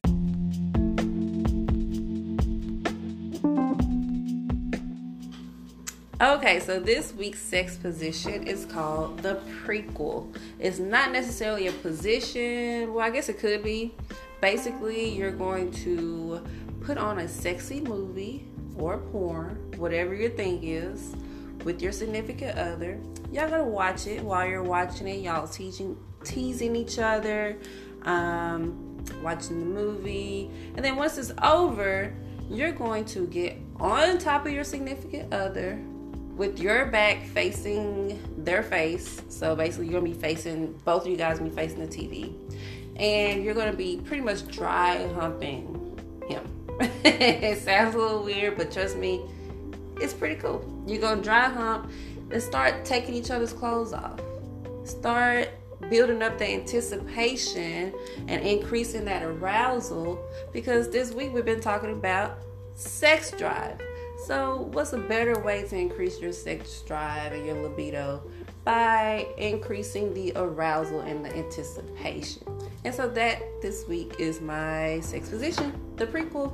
Okay, so this week's sex position is called the prequel. It's not necessarily a position. Well, I guess it could be. Basically, you're going to put on a sexy movie or porn, whatever your thing is, with your significant other. Y'all gonna watch it. While you're watching it, y'all teaching, teasing each other, um, watching the movie. And then once it's over, you're going to get on top of your significant other with your back facing their face. So basically you're gonna be facing, both of you guys gonna be facing the T V. And you're gonna be pretty much dry humping him. It sounds a little weird, but trust me, it's pretty cool. You're gonna dry hump and start taking each other's clothes off. Start building up the anticipation and increasing that arousal, because this week we've been talking about sex drive. So what's a better way to increase your sex drive and your libido by increasing the arousal and the anticipation? And so that this week is my sex position, the prequel.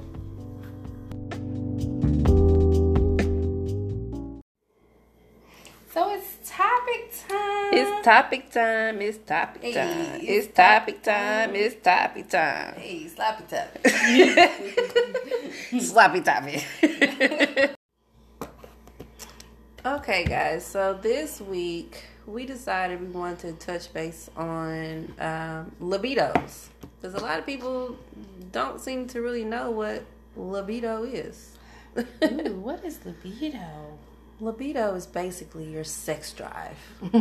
So it's topic time. It's topic time, it's topic Hey, time, it's it's topic time, it's topic time. Hey, sloppy topic. Sloppy toppy. Okay, guys, so this week we decided we wanted to touch base on um, libidos, because a lot of people don't seem to really know what libido is. Ooh, what is libido? Libido is basically your sex drive.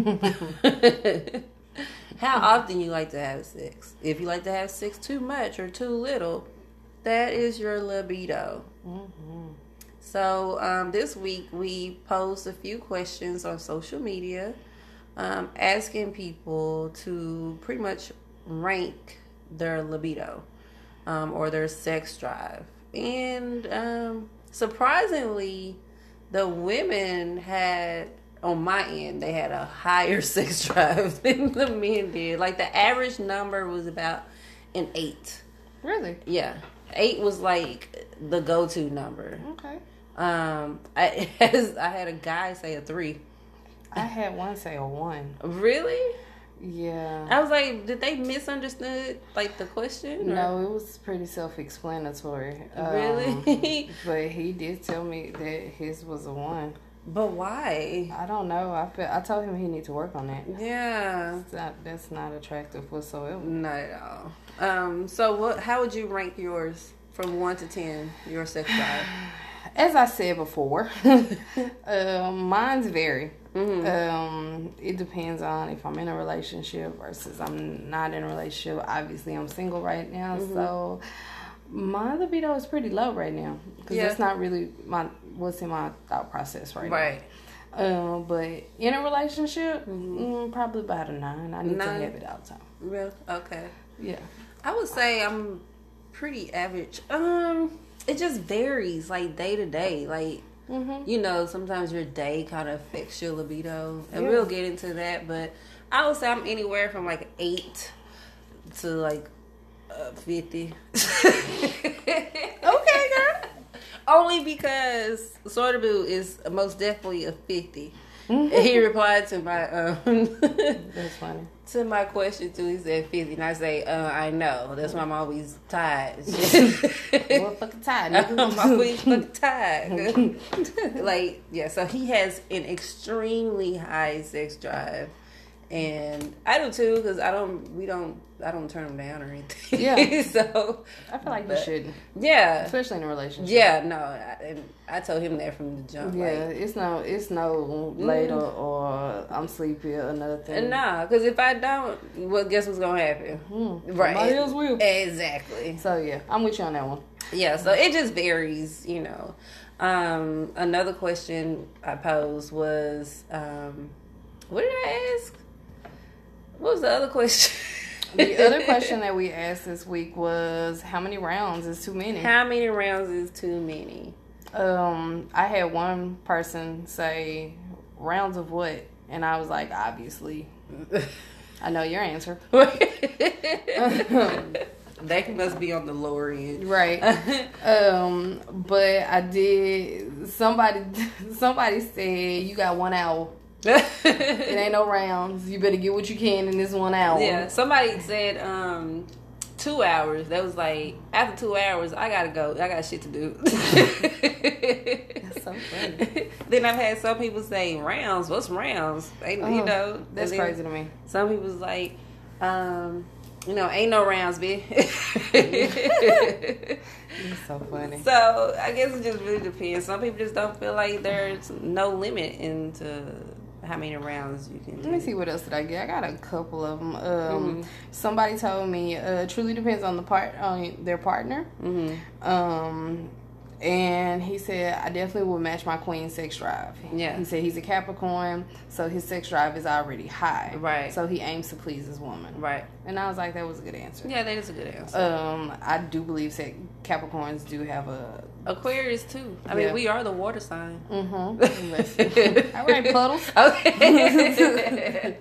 How often you like to have sex. If you like to have sex too much or too little, that is your libido. Mm-hmm. So um, this week we posed a few questions on social media, um, asking people to pretty much rank their libido um, or their sex drive. And um, surprisingly, the women had, on my end, they had a higher sex drive than the men did. Like the average number was about an eight. Really? Yeah. Eight was like the go-to number. Okay. Um, I I had a guy say a three. I had one say a one. Really? Yeah. I was like, did they misunderstood like the question? or- No, it was pretty self-explanatory. Um, Really? But he did tell me that his was a one. But why? I don't know. I feel, I told him he need to work on that. Yeah. It's not, that's not attractive whatsoever. Not at all. Um. So what? How would you rank yours from one to ten? Your sex drive. As I said before, um, mine's vary. Mm-hmm. Um, it depends on if I'm in a relationship versus I'm not in a relationship. Obviously, I'm single right now, Mm-hmm. so my libido is pretty low right now because Yeah. that's not really my what's in my thought process right, Right. Um, but in a relationship, mm, probably about a nine. I need Nine? to have it all the time. Real? Okay. Yeah. I would say I'm pretty average. Um, it just varies, like day to day. Like, Mm-hmm. you know, sometimes your day kind of affects your libido, and Yeah. we'll get into that. But I would say I'm anywhere from like eight to like uh, fifty. Okay, girl. Only because Sortable is most definitely a fifty. And he replied to my um That's funny. to my question too. He said fifty, and I say, uh, I know. That's why I'm always tired. What fucking time? I'm always fucking tired. Like, yeah. So he has an extremely high sex drive, and I do too. Because I don't, we don't, I don't turn him down or anything. Yeah. So I feel like you but- shouldn't, yeah. especially in a relationship. Yeah, no, I, and I told him that from the jump. Yeah, Like, it's no, it's no later or I'm sleepy or nothing. and nah, because if I don't, well, guess what's gonna happen? Right, Somebody else will. Exactly. So yeah, I'm with you on that one. Yeah, so it just varies, you know. Um, another question I posed was, um, what did I ask? What was the other question? The other question that we asked this week was, how many rounds is too many? How many rounds is too many? Um, I had one person say, rounds of what? And I was like, obviously. I know your answer. That must be on the lower end. Right. um, but I did, somebody, somebody said, you got one hour. It ain't no rounds. You better get what you can in this one hour. Yeah, somebody said um, two hours. That was like, after two hours, I gotta go. I got shit to do. That's so funny. Then I've had some people say, rounds? What's rounds? They, Oh, you know, that's and then crazy to me. Some people's like, um, you know, ain't no rounds, bitch. It's so funny. So I guess it just really depends. Some people just don't feel like there's no limit into how many rounds you can do. Let me see what else did I get. I got a couple of them. Um, Mm-hmm. Somebody told me uh, it truly depends on the part on their partner. Mm-hmm. Um, and he said I definitely would match my queen's sex drive. Yeah. He said he's a Capricorn, so his sex drive is already high. Right. So he aims to please his woman. Right. And I was like, that was a good answer. Yeah, that is a good answer. Um, I do believe that Capricorns do have a. Aquarius too. I Yeah. mean, we are the water sign. Mm-hmm. All right, puddles. Okay.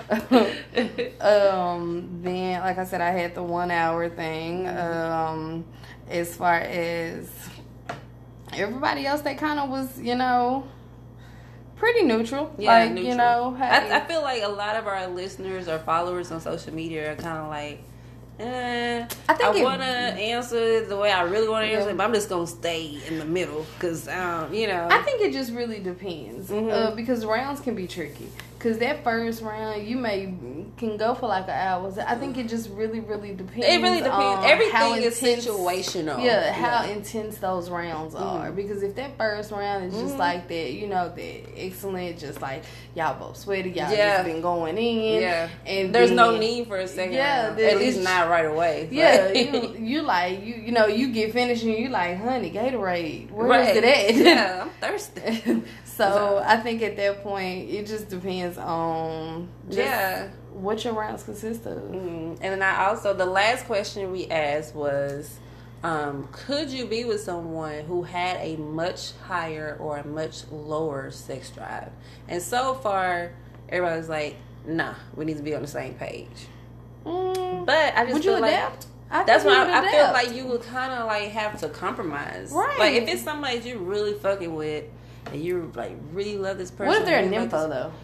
um, then, like I said, I had the one hour thing. Um, as far as everybody else, that kind of was, you know, pretty neutral. Yeah, like, neutral. you know, hey, I, I feel like a lot of our listeners or followers on social media are kind of like, eh, I I, think it- want to answer the way I really want to answer Yeah. it, but I'm just going to stay in the middle because, um, you know. I think it just really depends Mhm. uh, because rounds can be tricky. Because that first round, you may can go for like an hour. I think it just really, really depends. It really depends. on Everything how is intense- situational. Yeah, how Yeah. intense those rounds are. Because if that first round is just Mhm. like that, you know, that excellent, just like y'all both sweaty, y'all Yeah. just been going in. Yeah. and There's no then- need for a second Yeah, round. there At least is- not right away. Yeah, Like- you, you like you you know you get finished and you like, honey, Gatorade, where is Right. it at? Yeah, I'm thirsty. So I think at that point it just depends on just Yeah. what your rounds consist of. Mm. And then I also, the last question we asked was, um, could you be with someone who had a much higher or a much lower sex drive? And so far, everybody's like, nah, we need to be on the same page. Mm, But I just would feel you like adapt? I that's think why you I, would I feel adapt. like you would kind of like have to compromise. Right. Like if it's somebody you really fucking with and you like really love this person. What if they're a really like nympho though?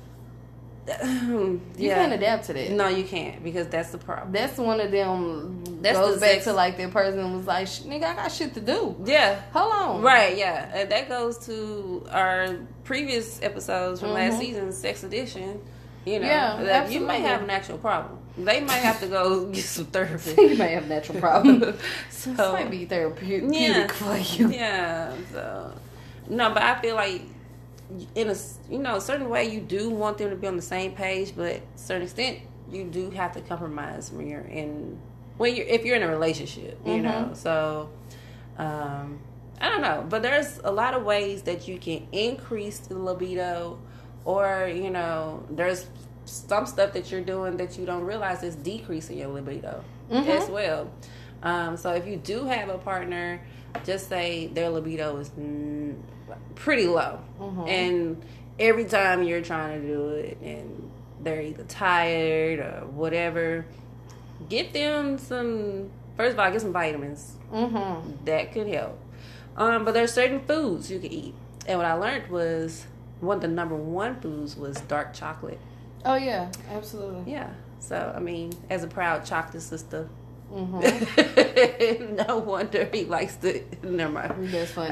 this- You yeah. can't adapt to that. No, you can't because that's the problem. That's one of them. That's goes the back sex- to like that person was like, "Sh- nigga, I got shit to do. Yeah. Hold on. Right, yeah. And that goes to our previous episodes from last Mhm. season, Sex Edition. You know, Yeah, that you may absolutely. have an actual problem. They might have to go get some therapy. You may have a natural problem. So, This might be therapeutic yeah. for you. Yeah. So, no, but I feel like in a you know a certain way you do want them to be on the same page, but to a certain extent you do have to compromise when you're in when you're if you're in a relationship. You Mhm. know, so. Um, I don't know, but there's a lot of ways that you can increase the libido, or you know, there's some stuff that you're doing that you don't realize is decreasing your libido mm-hmm. as well. Um, so if you do have a partner, just say their libido is mm, pretty low, mm-hmm. and every time you're trying to do it, and they're either tired or whatever, get them some. First of all, get some vitamins. Mm-hmm. That could help. Um, but there's certain foods you can eat, and what I learned was one of the number one foods was dark chocolate. Oh yeah, absolutely. Yeah. So I mean, as a proud chocolate sister, mm-hmm. no wonder he likes to. Never mind. That's funny.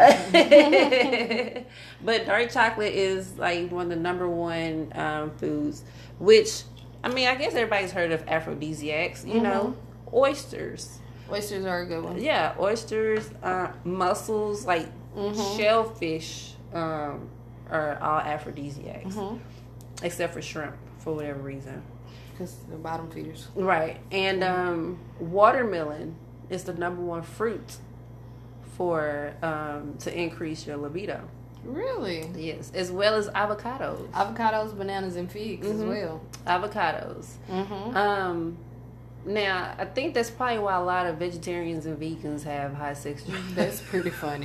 But dark chocolate is like one of the number one um, foods. Which, I mean, I guess everybody's heard of aphrodisiacs. You mm-hmm. know, oysters. Oysters are a good one. Yeah, oysters, uh, mussels, like mm-hmm. shellfish, um, are all aphrodisiacs, mm-hmm. except for shrimp for whatever reason. Because they're bottom feeders. Right, and um, watermelon is the number one fruit for um, to increase your libido. Really? Yes, as well as avocados. Avocados, bananas, and figs mm-hmm. as well. Avocados. Mm-hmm. Um. Now, I think that's probably why a lot of vegetarians and vegans have high sex drive. That's pretty funny.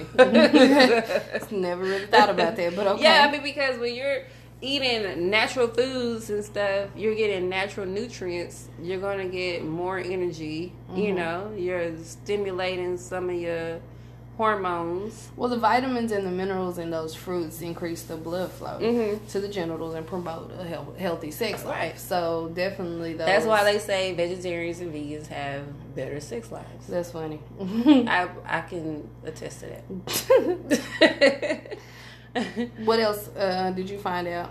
Never really thought about that, but okay. Yeah, I mean, because when you're eating natural foods and stuff, you're getting natural nutrients. You're going to get more energy. Mm-hmm. You know, you're stimulating some of your hormones. Well, the vitamins and the minerals in those fruits increase the blood flow mm-hmm. to the genitals and promote a he- healthy sex life. Right. So definitely those. That's why they say vegetarians and vegans have better sex lives. That's funny. I I can attest to that. What else uh, did you find out?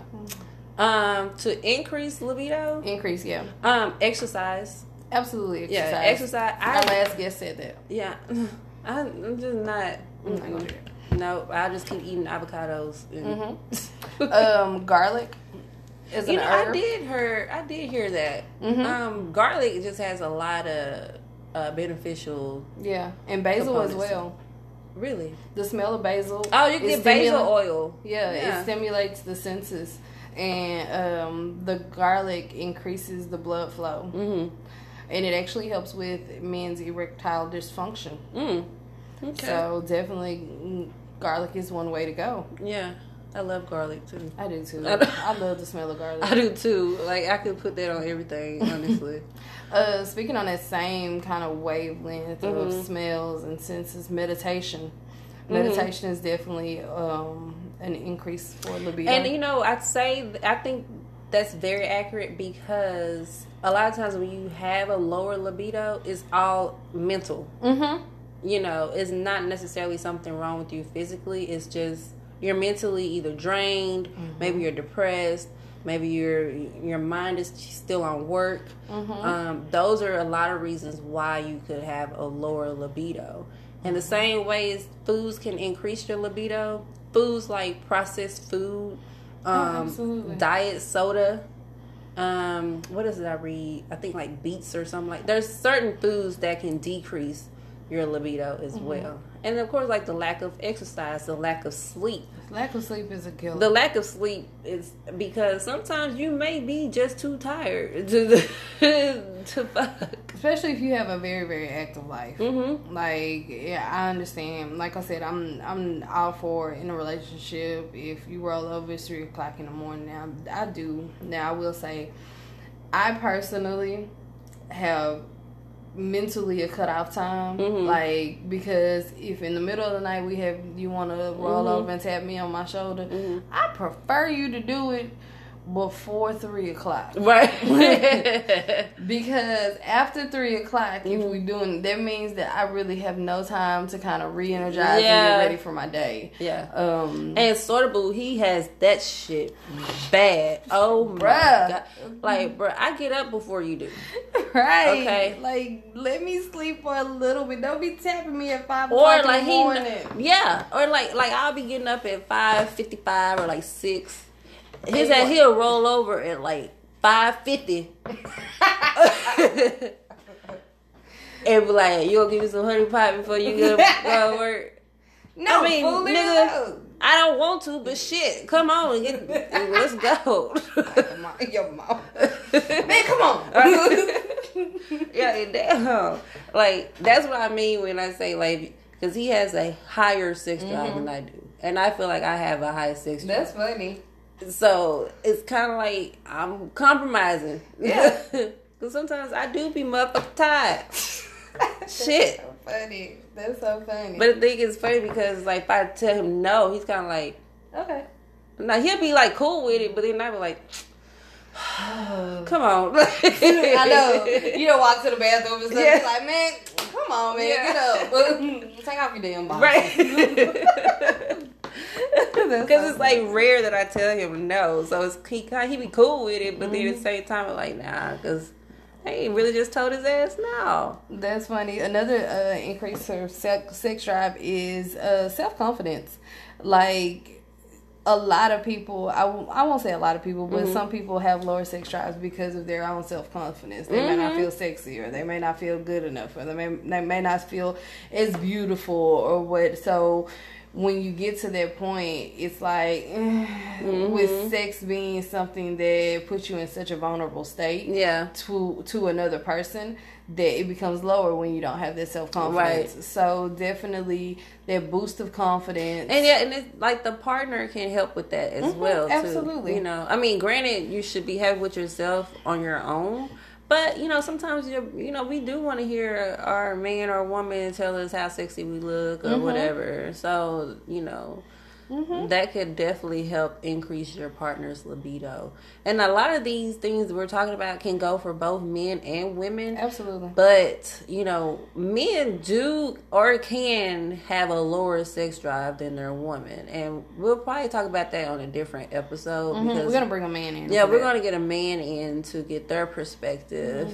Um, to increase libido. Increase, yeah. Um, exercise. Absolutely, exercise. Yeah, exercise. Our I, last guest said that. Yeah. I'm just not. I'm not gonna do it. No, I'll just keep eating avocados. And mm-hmm. um, garlic is you an know, herb. I did hear. I did hear that. Mm-hmm. Um, garlic just has a lot of uh, beneficial. Yeah, and basil as well. Really, the smell of basil. Oh, you can get basil oil. Yeah, yeah, it stimulates the senses, and um, the garlic increases the blood flow. Mm-hmm. And it actually helps with men's erectile dysfunction. Mm. Okay. So definitely garlic is one way to go. Yeah. I love garlic too. I do too. I love the smell of garlic. I do too. Like I could put that on everything, honestly. uh, speaking on that same kind of wavelength mm-hmm. of smells and senses, meditation. Mm-hmm. Meditation is definitely um, an increase for libido. And you know, I'd say I think that's very accurate because a lot of times when you have a lower libido, it's all mental. Mm-hmm. You know, it's not necessarily something wrong with you physically. It's just you're mentally either drained, mm-hmm. maybe you're depressed, maybe your your mind is still on work. Mm-hmm. Um, those are a lot of reasons why you could have a lower libido. And the same way as foods can increase your libido, foods like processed food, um, oh, diet soda, um, what is it I read? I think like beets or something like. There's certain foods that can decrease your libido as mm-hmm. well. And of course, like the lack of exercise, the lack of sleep. Lack of sleep is a killer. The lack of sleep is because sometimes you may be just too tired to to fuck. Especially if you have a very, very active life. Mm-hmm. Like, yeah, I understand. Like I said, I'm I'm all for in a relationship. If you roll over, it's three o'clock in the morning. Now, I do. Now, I will say, I personally have mentally a cutoff time, mm-hmm. like because if in the middle of the night we have you want to roll mm-hmm. over and tap me on my shoulder, mm-hmm. I prefer you to do it before three o'clock, right? Because after three o'clock, mm-hmm. if we're doing, that means that I really have no time to kind of re-energize yeah. and get ready for my day. Yeah. Um, and Sortable, he has that shit bad. Oh my bruh. god! Like, bro, I get up before you do. Right. Okay. Like, let me sleep for a little bit. Don't be tapping me at five or o'clock like in the morning. He, yeah. Or like, like I'll be getting up at five fifty-five or like six. His ass, he'll roll over at like five fifty. And be like, you gonna give me some honey pot before you go to work? No, I mean, fool, leave it nigga, alone. I don't want to, but shit, come on, get, let's go. Your mouth. Man, come on. Yeah, damn. Like, that's what I mean when I say, like, because he has a higher sex drive Mm-hmm. than I do. And I feel like I have a high sex drive. That's funny. So, it's kind of like I'm compromising. Yeah. Because sometimes I do be motherfucking tired. Shit. So funny. That's so funny. But the thing is funny because, like, if I tell him no, he's kind of like, okay. now he'll be, like, cool with it, but then I'll be like, come on. I know. You don't walk to the bathroom and stuff. Yeah. You're like, man, come on, man. Yeah. Get up. Take off your damn box. Right. Because it's like rare that I tell him no, so it's he he be cool with it, but then at the same time I'm like nah, because I ain't really just told his ass no. That's funny. Another uh, increase of sex, sex drive is uh, self confidence. Like a lot of people, I, w- I won't say a lot of people, but Mm-hmm. some people have lower sex drives because of their own self confidence. They may not Mm-hmm. feel sexy, or they may not feel good enough, or they may they may not feel as beautiful or what. So when you get to that point, it's like Mm-hmm. with sex being something that puts you in such a vulnerable state, Yeah. to to another person, that it becomes lower when you don't have that self confidence. Right. So definitely that boost of confidence. And yeah, and it's like the partner can help with that as Mhm, well. Too. absolutely. You know, I mean, granted, you should be happy with yourself on your own. But, you know, sometimes, you you know, we do want to hear our man or woman tell us how sexy we look or Mhm. whatever. So, you know, Mhm. that could definitely help increase your partner's libido. And a lot of these things we're talking about can go for both men and women. Absolutely. But, you know, men do or can have a lower sex drive than their woman. And we'll probably talk about that on a different episode. Mhm. Because We're going to bring a man in. yeah, for we're that. going to get a man in to get their perspective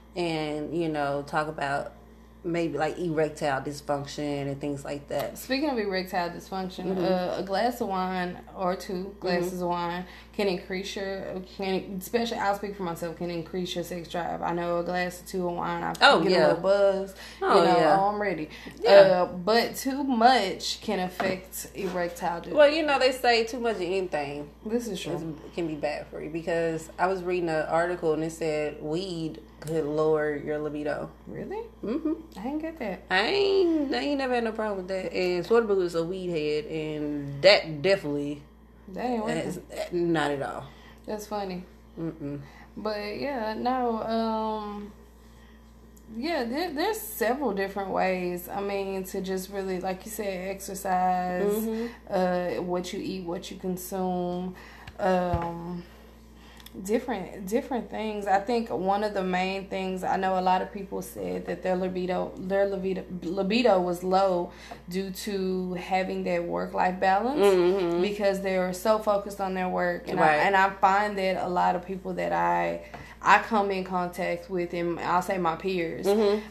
and, you know, talk about maybe like erectile dysfunction and things like that. Speaking of erectile dysfunction, Mm-hmm. uh, a glass of wine or two glasses of wine can increase your, can especially I'll speak for myself, can increase your sex drive. I know a glass or two of wine, I Oh, get yeah. a little buzz. Oh, you know, yeah. oh, I'm ready. Yeah. Uh, but too much can affect erectile dysfunction. Well, you know, they say too much of anything This is true. is, can be bad for you because I was reading an article and it said weed could lower your libido. Really? Mm-hmm. I didn't get that. I ain't, I ain't never had no problem with that. And Swartboo is a weed head, and that definitely That ain't working. is not at all. That's funny. Mm-mm. But yeah, no, um, yeah, there, there's several different ways. I mean, to just really, like you said, exercise, Mm-hmm. uh, what you eat, what you consume, um, different different things. I think one of the main things, I know a lot of people said that their libido their libido libido was low due to having that work life balance because they were so focused on their work, and Right. I and I find that a lot of people that I I come in contact with, and I'll say my peers,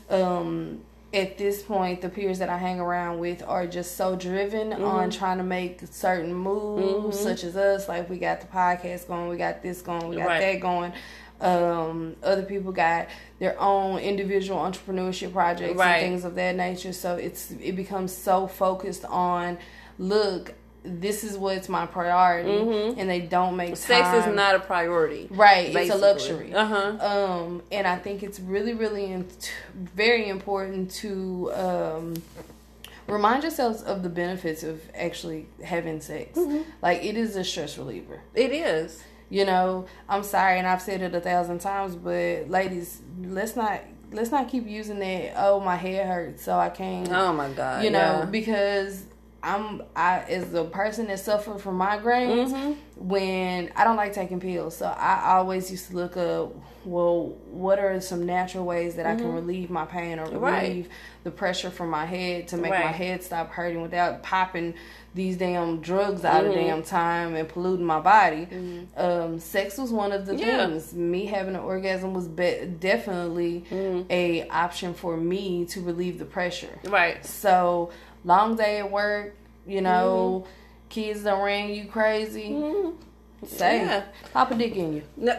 um at this point, the peers that I hang around with are just so driven Mm-hmm. on trying to make certain moves, such as us. Like, we got the podcast going, we got this going, we got Right. that going. Um, other people got their own individual entrepreneurship projects Right. and things of that nature. So it's it becomes so focused on, look, this is what's my priority, and they don't make Sex time. is not a priority. Right, it's a basically. luxury. Uh-huh. Um, and I think it's really, really, in- very important to um, remind yourselves of the benefits of actually having sex. Mm-hmm. Like, it is a stress reliever. It is. You know, I'm sorry, and I've said it a thousand times, but ladies, let's not let's not keep using that. Oh, my head hurts, so I can't. Oh my God. You know, yeah. because I'm I as a person that suffered from migraines, Mm-hmm. when I don't like taking pills, so I always used to look up, well, what are some natural ways that I can relieve my pain or relieve Mm-hmm. Right. the pressure from my head to make my Right. head stop hurting without popping these damn drugs out Mm-hmm. of damn time and polluting my body. Um, sex was one of the Yeah. things. Me having an orgasm was be- definitely Mm-hmm. a option for me to relieve the pressure. Right. So, long day at work, you know, Mm-hmm. kids done ran you crazy. Say, Yeah. pop a dick in you. No.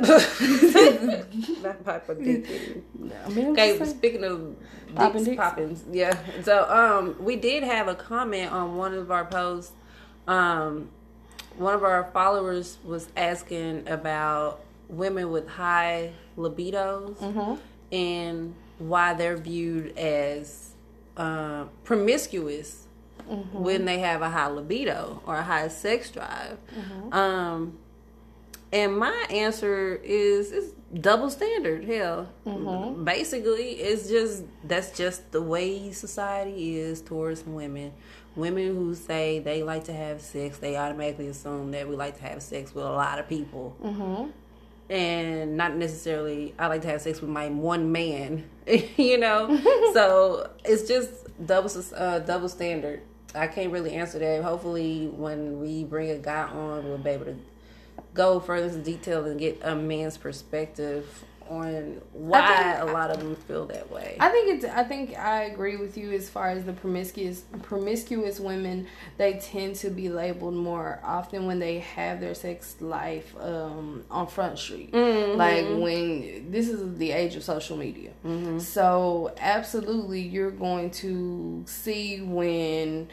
Not Papa Dick. I mean, Okay, just say- speaking of Poppin' dicks dicks. poppins, yeah. So um, we did have a comment on one of our posts. Um, one of our followers was asking about women with high libidos Mm-hmm. and why they're viewed as uh, promiscuous Mm-hmm. when they have a high libido or a high sex drive. Mm-hmm. Um, and my answer is it's double standard. Hell, Mm-hmm. basically, it's just that's just the way society is towards women. Women who say they like to have sex, they automatically assume that we like to have sex with a lot of people. Mm-hmm. And not necessarily I like to have sex with my one man, you know. So it's just double uh, double standard. I can't really answer that. Hopefully, when we bring a guy on, we'll be able to go further into detail and get a man's perspective on why I think- a lot of them feel that way. I think it's. I think I agree with you as far as the promiscuous promiscuous women. They tend to be labeled more often when they have their sex life um, on Front Street. Mm-hmm. Like when this is the age of social media. Mm-hmm. So absolutely, you're going to see when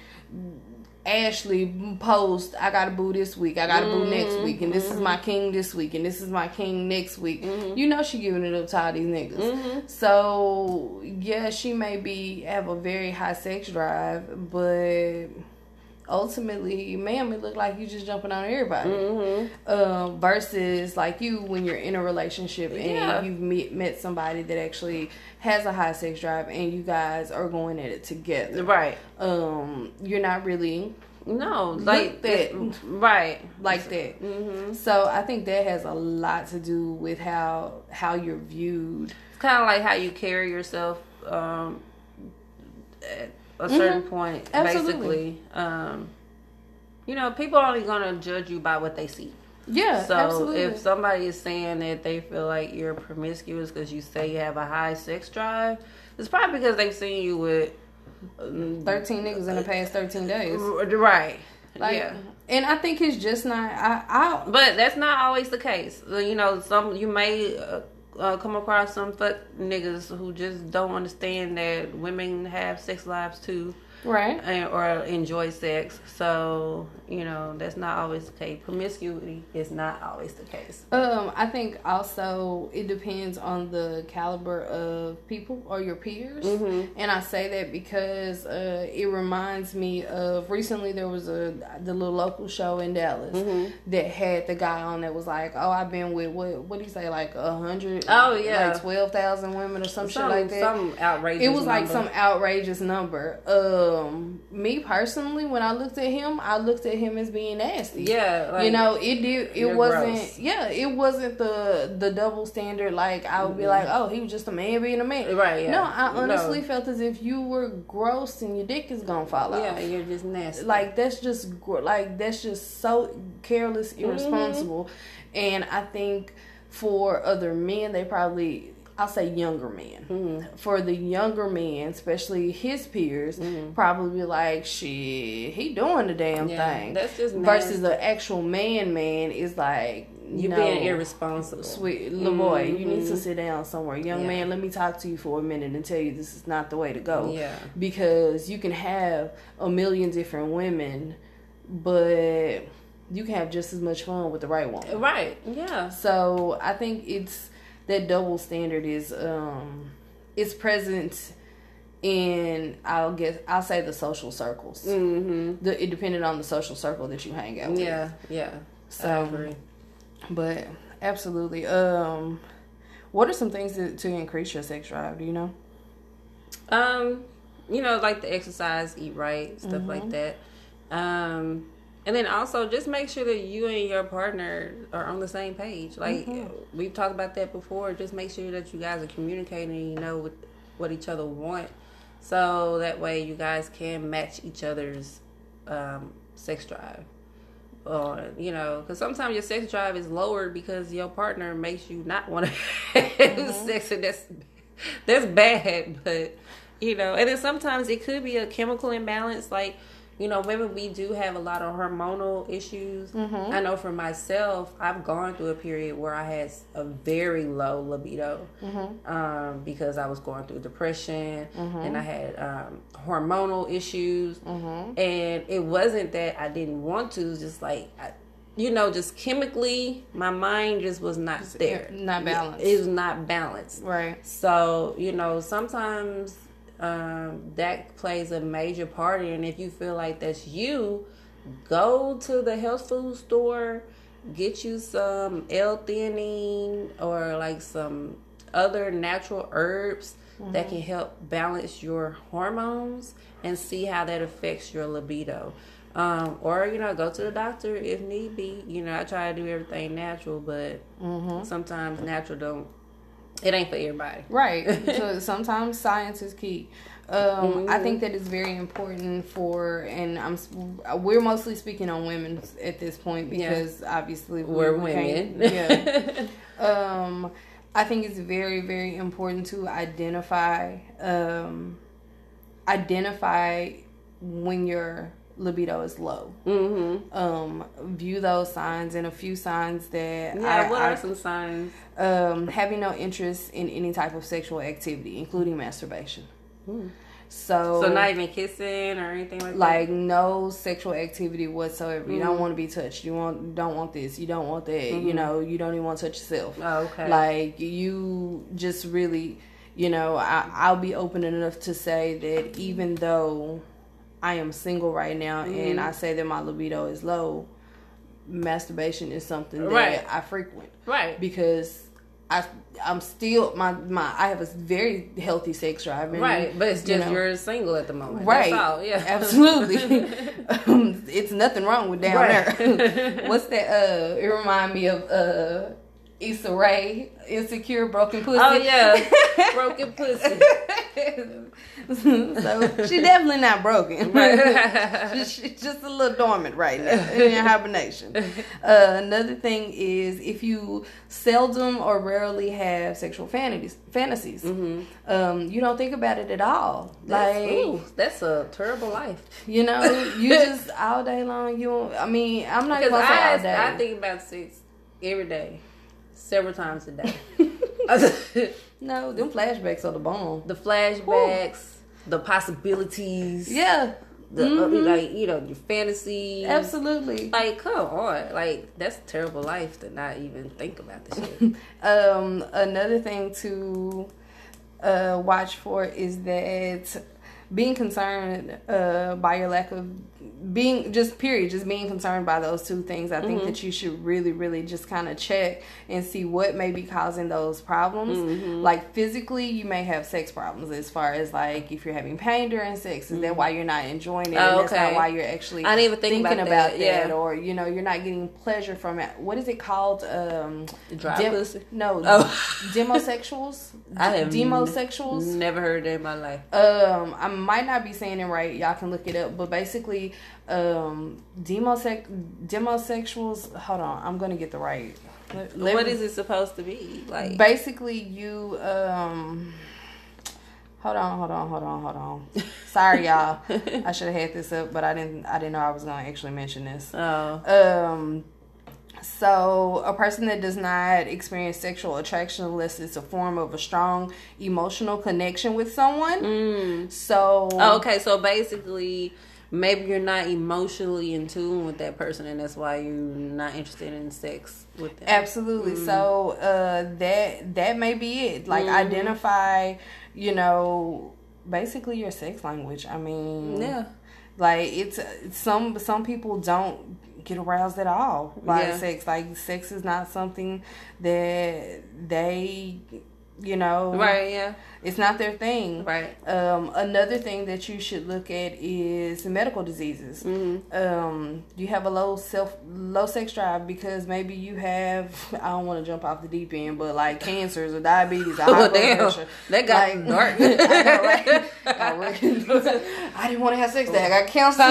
Ashley post, I got a boo this week, I got a boo next week, and this is my king this week, and this is my king next week. You know she giving it up to all these niggas. So yeah, she may be have a very high sex drive, but ultimately, ma'am, it look like you just jumping on everybody. Uh, versus like you when you're in a relationship and Yeah. you've met, met somebody that actually has a high sex drive and you guys are going at it together. Right. Um, you're not really No, like that. right. like that. Mm-hmm. So I think that has a lot to do with how how you're viewed. It's kind of like how you carry yourself um, at a certain point. Absolutely. Basically, um, you know, people are only gonna judge you by what they see. Yeah, So absolutely. if somebody is saying that they feel like you're promiscuous because you say you have a high sex drive, it's probably because they've seen you with um, thirteen niggas in the past thirteen days. right. Like, yeah. and I think it's just not. I, I But that's not always the case. You know, some you may uh, uh, come across some fuck niggas who just don't understand that women have sex lives too, right. and, or enjoy sex. So you know, that's not always the case. Promiscuity is not always the case. Um, I think also it depends on the caliber of people or your peers, and I say that because uh, it reminds me of recently there was a the little local show in Dallas that had the guy on that was like, oh, I've been with what what do you say like a hundred? Oh, yeah. like twelve thousand women or some, shit Some like that. some outrageous. It was like number. some outrageous number. Um, me personally, when I looked at him, I looked at him as being nasty. Yeah, like, you know, it did. It you're wasn't. gross. Yeah, it wasn't the the double standard. Like I would be like, oh, he was just a man being a man. Right, yeah. No, I honestly No. felt as if you were gross and your dick is gonna fall Yeah, off. you're just nasty. Like that's just gr- like that's just so careless, Mm-hmm. irresponsible, and I think for other men, they probably. I'll say younger men. Mm-hmm. For the younger men, especially his peers, Mm-hmm. probably be like, shit, he doing the damn Yeah, thing. that's just Versus nasty. the actual man man is like, you're no, being irresponsible. Sweet little boy, you need to Mhm. sit down somewhere. Young Yeah. man, let me talk to you for a minute and tell you this is not the way to go. Yeah. Because you can have a million different women, but you can have just as much fun with the right one. Right. Yeah. So I think it's that double standard is um it's present in I'll guess I'll say the social circles. Mm-hmm. The it depended on the social circle that you hang out with. Yeah. Yeah. So, I agree. But absolutely. Um what are some things to, to increase your sex drive, do you know? Um, you know, like the exercise, eat right, stuff like that. Um, and then also just make sure that you and your partner are on the same page. Like we've talked about that before. Just make sure that you guys are communicating and you know what, what each other want. So that way you guys can match each other's um, sex drive. Or, you know, because sometimes your sex drive is lowered because your partner makes you not want to have sex, and that's that's bad. But you know, and then sometimes it could be a chemical imbalance. Like you know, women, we do have a lot of hormonal issues. Mm-hmm. I know for myself, I've gone through a period where I had a very low libido mm-hmm. um, because I was going through depression mm-hmm. and I had um, hormonal issues. Mm-hmm. And it wasn't that I didn't want to, just like, I, you know, just chemically, my mind just was not there. Not balanced. It was not balanced. Right. So, you know, sometimes um, that plays a major part in it. And if you feel like that's you, go to the health food store, get you some L-theanine or like some other natural herbs mm-hmm. that can help balance your hormones and see how that affects your libido. Um, or, you know, go to the doctor if need be. You know, I try to do everything natural, but mm-hmm. sometimes natural don't, it ain't for everybody. Right. So sometimes science is key. Um, mm-hmm. I think that it's very important for, and I'm, we're mostly speaking on women at this point because yeah. obviously we're we women. Yeah. um, I think it's very, very important to identify, um, identify when your libido is low. Mm-hmm. Um, view those signs, and a few signs that yeah. I, what I, are some signs? Um, having no interest in any type of sexual activity, including masturbation. Mm. So, so not even kissing or anything like, like that. Like no sexual activity whatsoever. Mm-hmm. You don't want to be touched. You want don't want this. You don't want that. Mm-hmm. You know. You don't even want to touch yourself. Oh, okay. Like you just really, you know. I, I'll be open enough to say that even though I am single right now mm-hmm. and I say that my libido is low, masturbation is something that right. I frequent. Right. Because I, I'm still, my, my, I have a very healthy sex drive. And, right. But it's just, you know, you're single at the moment. Right. That's all. Yeah. Absolutely. um, it's nothing wrong with down right. there. What's that? Uh, it remind me of, uh, Issa Rae, Insecure, Broken Pussy. Oh, yeah. Broken Pussy. So, she definitely not broken. Right. she, she's just a little dormant right now in hibernation. Uh, another thing is if you seldom or rarely have sexual fantasies, fantasies mm-hmm. um, you don't think about it at all. That's, like, ooh, that's a terrible life. You know, you just all day long, you, I mean, I'm not going to say I, all day. I think about sex every day. Several times a day. No, them flashbacks are the bomb. The flashbacks, Ooh. the possibilities. Yeah. The mm-hmm. uh, like, you know, your fantasies. Absolutely. Like, come on. Like, that's a terrible life to not even think about this shit. um, another thing to uh, watch for is that being concerned uh, by your lack of being just period just being concerned by those two things. I think mm-hmm. that you should really really just kind of check and see what may be causing those problems. Mm-hmm. Like physically you may have sex problems as far as like if you're having pain during sex, is mm-hmm. that why you're not enjoying it? Oh, and that's okay. not why you're actually I didn't even think thinking about, about that, that yeah. or you know you're not getting pleasure from it. What is it called? um Dry dem- pussy? No. Oh. Demosexuals. I have demosexuals n- never heard that in my life. um I might not be saying it right, y'all can look it up, but basically um demosec demosexuals hold on, I'm gonna get the right let, let what me, is it supposed to be like? Basically you um hold on hold on hold on hold on sorry y'all, I should have had this up but I didn't I didn't know I was gonna actually mention this. Oh. um So, a person that does not experience sexual attraction unless it's a form of a strong emotional connection with someone. Mm. So, oh, okay. So basically, maybe you're not emotionally in tune with that person, and that's why you're not interested in sex with them. Absolutely. Mm. So, uh, that that may be it. Like, mm. identify, you know, basically your sex language. I mean, yeah. Like it's some some people don't get aroused at all by yeah. sex. Like sex is not something that they, you know, right? Yeah, it's not their thing. Right. Um, another thing that you should look at is medical diseases. Mm-hmm. Um, you have a low self low sex drive because maybe you have, I don't want to jump off the deep end, but like cancers or diabetes or high oh, blood damn. pressure. That got like, dark. I know, right? I, really, I didn't want to have sex. Day. I got cancer.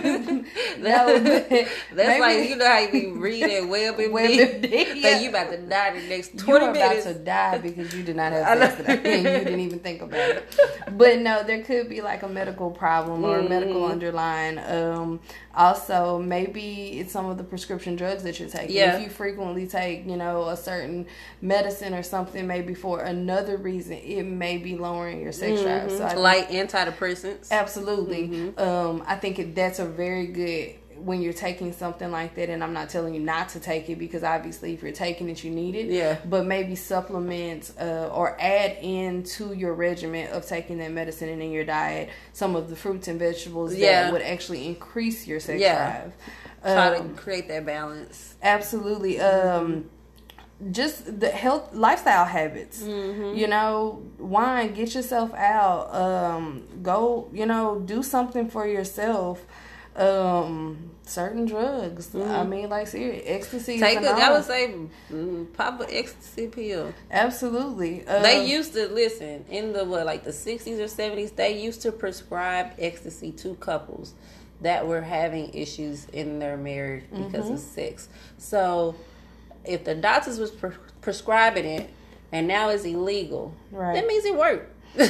No, that's maybe, like, you know how you be reading WebMD? WebMD, yeah. So you about to die the next twenty You're minutes. about to die because you did not not have sex today, and you didn't even think about it. But no, there could be like a medical problem or a medical underlying. Um, also, maybe it's some of the prescription drugs that you're taking. Yeah. If you frequently take, you know, a certain medicine or something, maybe for another reason, it may be lowering your sex drive. So I think- Like antidepressants. Absolutely. Um, I think it, that's a very good when you're taking something like that, and I'm not telling you not to take it because obviously if you're taking it, you need it. Yeah. But maybe supplement uh, or add into your regimen of taking that medicine and in your diet some of the fruits and vegetables Yeah. that would actually increase your sex Yeah. drive. Try Um, to create that balance. Absolutely. Um, just the health lifestyle habits. Mm-hmm. You know, wine, get yourself out. Um, go, you know, do something for yourself. Um, certain drugs. I mean, like seriously, ecstasy. Take is a, a I no. would say, mm, pop an ecstasy pill. Absolutely. Uh, They used to listen in the what, like the sixties or seventies. They used to prescribe ecstasy to couples that were having issues in their marriage because Mm-hmm. of sex. So, if the doctors was pre- prescribing it and now it's illegal, Right. that means it worked.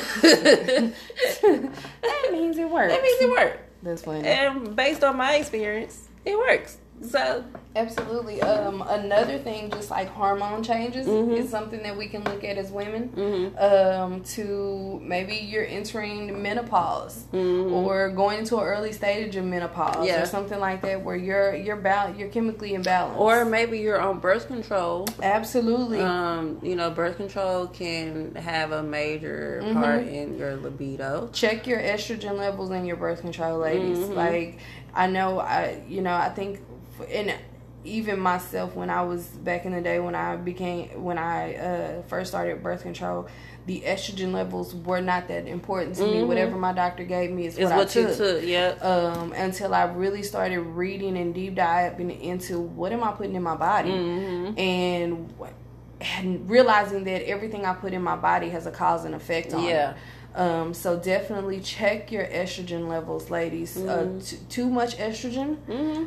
that means it works. That means it worked. That's funny. And based on my experience, it works. So, Absolutely. Um, another thing, just like hormone changes, is something that we can look at as women. Um, to maybe you're entering menopause or going into an early stage of menopause Yeah. or something like that, where you're you're bal- you're chemically imbalanced. or maybe you're on birth control. absolutely. Um, you know, birth control can have a major Mm-hmm. part in your libido. Check your estrogen levels in your birth control, ladies. Like, I know, I you know, I think, f- and even myself, when I was back in the day, when I became, when I uh, first started birth control, the estrogen levels were not that important to me. Whatever my doctor gave me is Is what, what I you took. took, yeah. Um, until I really started reading and deep diving into what am I putting in my body, Mm-hmm. and, and realizing that everything I put in my body has a cause and effect on Yeah. it. Um, so definitely check your estrogen levels, ladies. Uh, t- too much estrogen,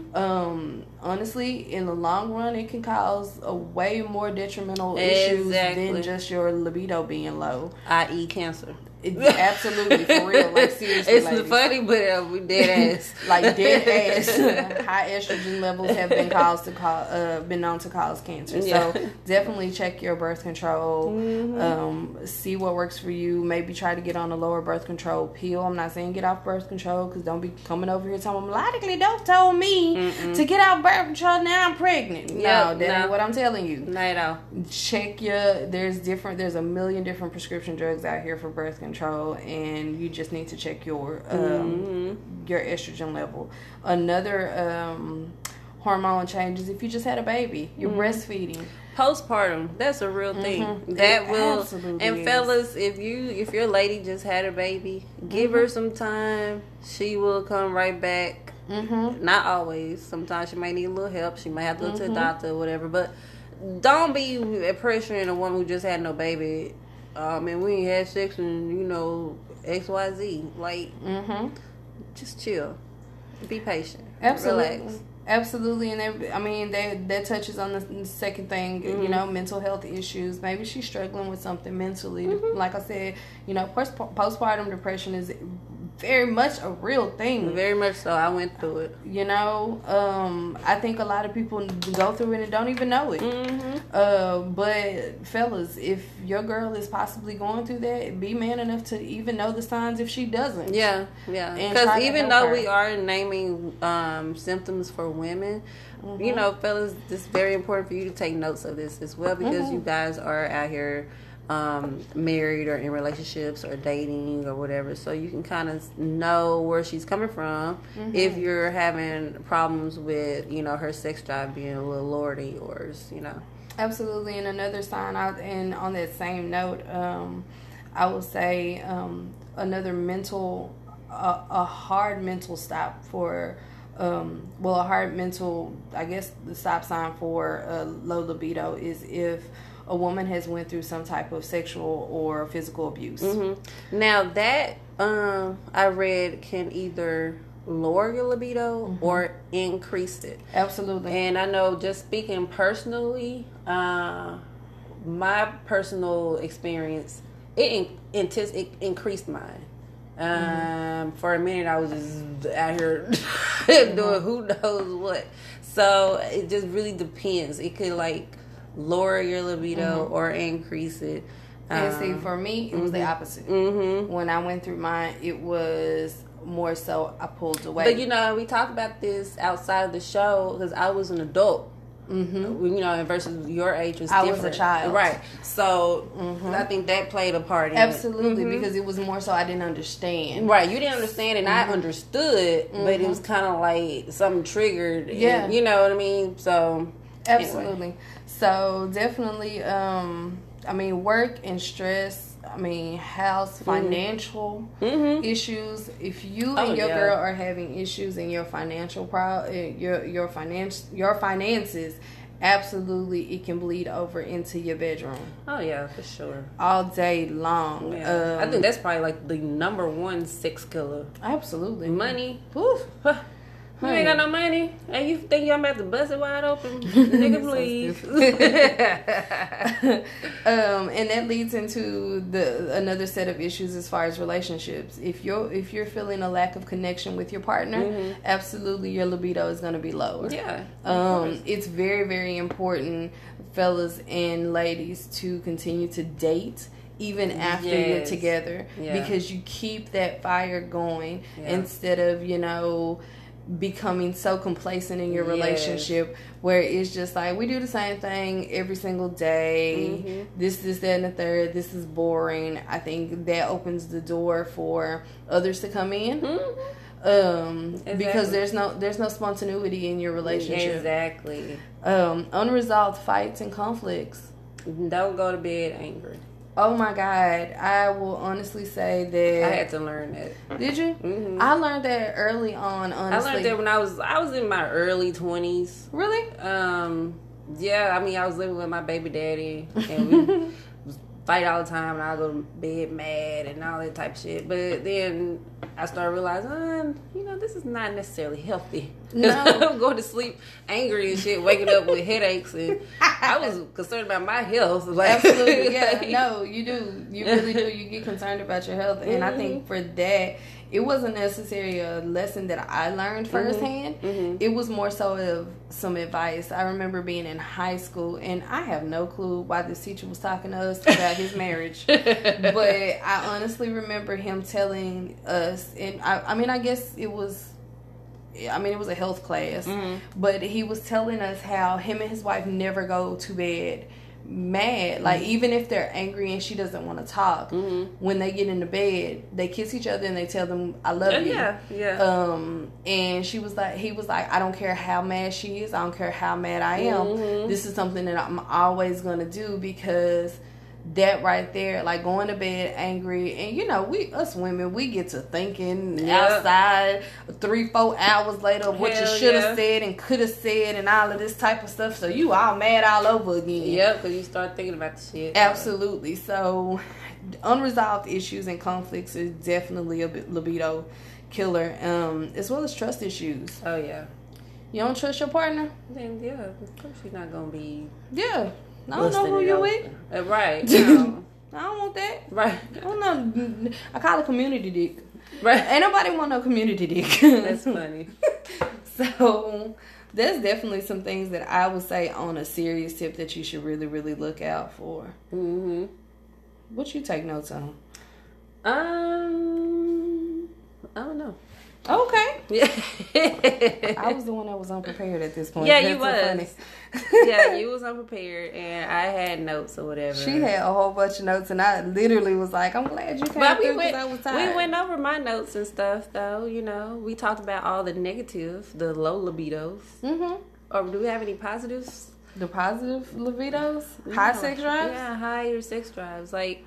um, honestly, in the long run, it can cause a way more detrimental issues Exactly. than just your libido being low. that is cancer. It, absolutely, for real. Like, seriously, It's ladies. funny, but uh, we dead ass. Like dead ass. High estrogen levels have been caused to cause, uh, been known to cause cancer. Yeah. So definitely check your birth control. Mm-hmm. Um, see what works for you. Maybe try to get on a lower birth control pill. I'm not saying get off birth control, because don't be coming over here telling me logically don't tell me Mm-mm. to get off birth control. Now I'm pregnant. Yep, no, that no. ain't what I'm telling you. Not at all. Check your, there's different, there's a million different prescription drugs out here for birth control, and you just need to check your um, Mm-hmm. your estrogen level. Another um, hormone change is if you just had a baby, you're Mm-hmm. breastfeeding. Postpartum, that's a real thing. Mhm. That It will, absolutely and is. fellas, if you if your lady just had a baby, give her some time. She will come right back. Mm-hmm. Not always. Sometimes she might need a little help. She might have to go to the doctor or whatever. But don't be pressuring a woman who just had no baby. Um, and we ain't had sex and you know X Y Z. Like, Mm-hmm. just chill. Be patient. Absolutely. Relax. Absolutely, and that, I mean that that touches on the second thing, Mm-hmm. you know, mental health issues. Maybe she's struggling with something mentally. Mm-hmm. Like I said, you know, post- postpartum depression is very much a real thing. Very much so. I went through it. You know, um, I think a lot of people go through it and don't even know it. Mm-hmm. Uh, but fellas, if your girl is possibly going through that, be man enough to even know the signs if she doesn't. Yeah, yeah. And Because try to even help though her. we are naming um, symptoms for women, you know, fellas, it's very important for you to take notes of this as well, because you guys are out here um, married or in relationships or dating or whatever, so you can kind of know where she's coming from if you're having problems with, you know, her sex drive being a little lower than yours, you know. Absolutely. And another sign out, and on that same note, um, I will say um, another mental, uh, a hard mental stop for, um, well, a hard mental, I guess the stop sign for uh, low libido is if a woman has went through some type of sexual or physical abuse. Mm-hmm. Now that um, I read can either lower your libido or increase it. Absolutely. And I know, just speaking personally, uh, my personal experience, it in, intense, it increased mine. Um, mm-hmm. For a minute, I was just out here doing who knows what. So it just really depends. It could like lower your libido mm-hmm. or increase it. And um, see, for me, it was mm-hmm. the opposite. Mm-hmm. When I went through mine, it was more so I pulled away. But you know, we talked about this outside of the show because I was an adult. Mm-hmm. You know, versus your age was I different. was a child, right? So mm-hmm. I think that played a part in absolutely it. Mm-hmm. because it was more so I didn't understand. Right, you didn't understand, and mm-hmm. I understood, mm-hmm. but it was kind of like something triggered. Yeah, and, you know what I mean. So absolutely. Anyway. So definitely, um, I mean, work and stress. I mean, house, financial mm-hmm. issues. If you oh, and your yeah. girl are having issues in your financial pro, your your finance, your finances, absolutely, it can bleed over into your bedroom. Oh yeah, for sure. All day long. Yeah. Um, I think that's probably like the number one sex killer. Absolutely, money. Oof. You ain't got no money, and you think I'm about to bust it wide open, nigga? Please. um, and that leads into the another set of issues as far as relationships. If you're if you're feeling a lack of connection with your partner, mm-hmm. absolutely your libido is going to be lower. Yeah. Um, it's very very important, fellas and ladies, to continue to date even after yes. you're together yeah. because you keep that fire going yeah. instead of you know. becoming so complacent in your relationship yes. where it's just like we do the same thing every single day mm-hmm. this this that and the third, this is boring. I think that opens the door for others to come in mm-hmm. um exactly. because there's no there's no spontaneity in your relationship. Exactly. Um unresolved fights and conflicts. Don't go to bed angry. Oh my God, I will honestly say that I had to learn that. Did you? Mm-hmm. I learned that early on. Honestly, I learned that when I was I was in my early twenties. Really? Um, yeah. I mean, I was living with my baby daddy, and we fight all the time, and I go to bed mad and all that type of shit. But then I started realizing, uh, you know, this is not necessarily healthy. No, I'm going to sleep angry and shit, waking up with headaches, and I was concerned about my health. Like, absolutely, yeah. No, you do. You really do. You get concerned about your health, and mm-hmm. I think for that, it wasn't necessarily a lesson that I learned firsthand. Mm-hmm. Mm-hmm. It was more so of some advice. I remember being in high school, and I have no clue why this teacher was talking to us about his marriage, but I honestly remember him telling us, and I, I mean, I guess it was. I mean, it was a health class, mm-hmm. but he was telling us how him and his wife never go to bed mad. Like, mm-hmm. even if they're angry and she doesn't want to talk, mm-hmm. when they get into bed, they kiss each other and they tell them, I love uh, you. Yeah, yeah. Um, and she was like, he was like, I don't care how mad she is. I don't care how mad I am. Mm-hmm. This is something that I'm always going to do because that right there, like going to bed angry, and you know, we us women, we get to thinking yep. outside three, four hours later of what Hell you should have yeah. said and could have said and all of this type of stuff. So you all mad all over again. Yep, because you start thinking about the shit. Absolutely. So unresolved issues and conflicts is definitely a libido killer, um, as well as trust issues. Oh yeah. You don't trust your partner? Then yeah, of course she's not gonna be. Yeah. I don't know who you're with. Uh, right. No. I don't want that. Right. I don't know. I call it community dick. Right. Ain't nobody want no community dick. That's funny. So, there's definitely some things that I would say on a serious tip that you should really, really look out for. Mm-hmm. What you take notes on? Um, I don't know. Okay. Yeah. I was the one that was unprepared at this point. Yeah, That's you so was. Yeah, you was unprepared, and I had notes or whatever. She had a whole bunch of notes, and I literally was like, "I'm glad you came but through we went, because I was tired." We went over my notes and stuff, though. You know, we talked about all the negative, the low libidos. Mm-hmm. Or do we have any positives? The positive libidos, high no. sex drives. Yeah, higher sex drives. Like,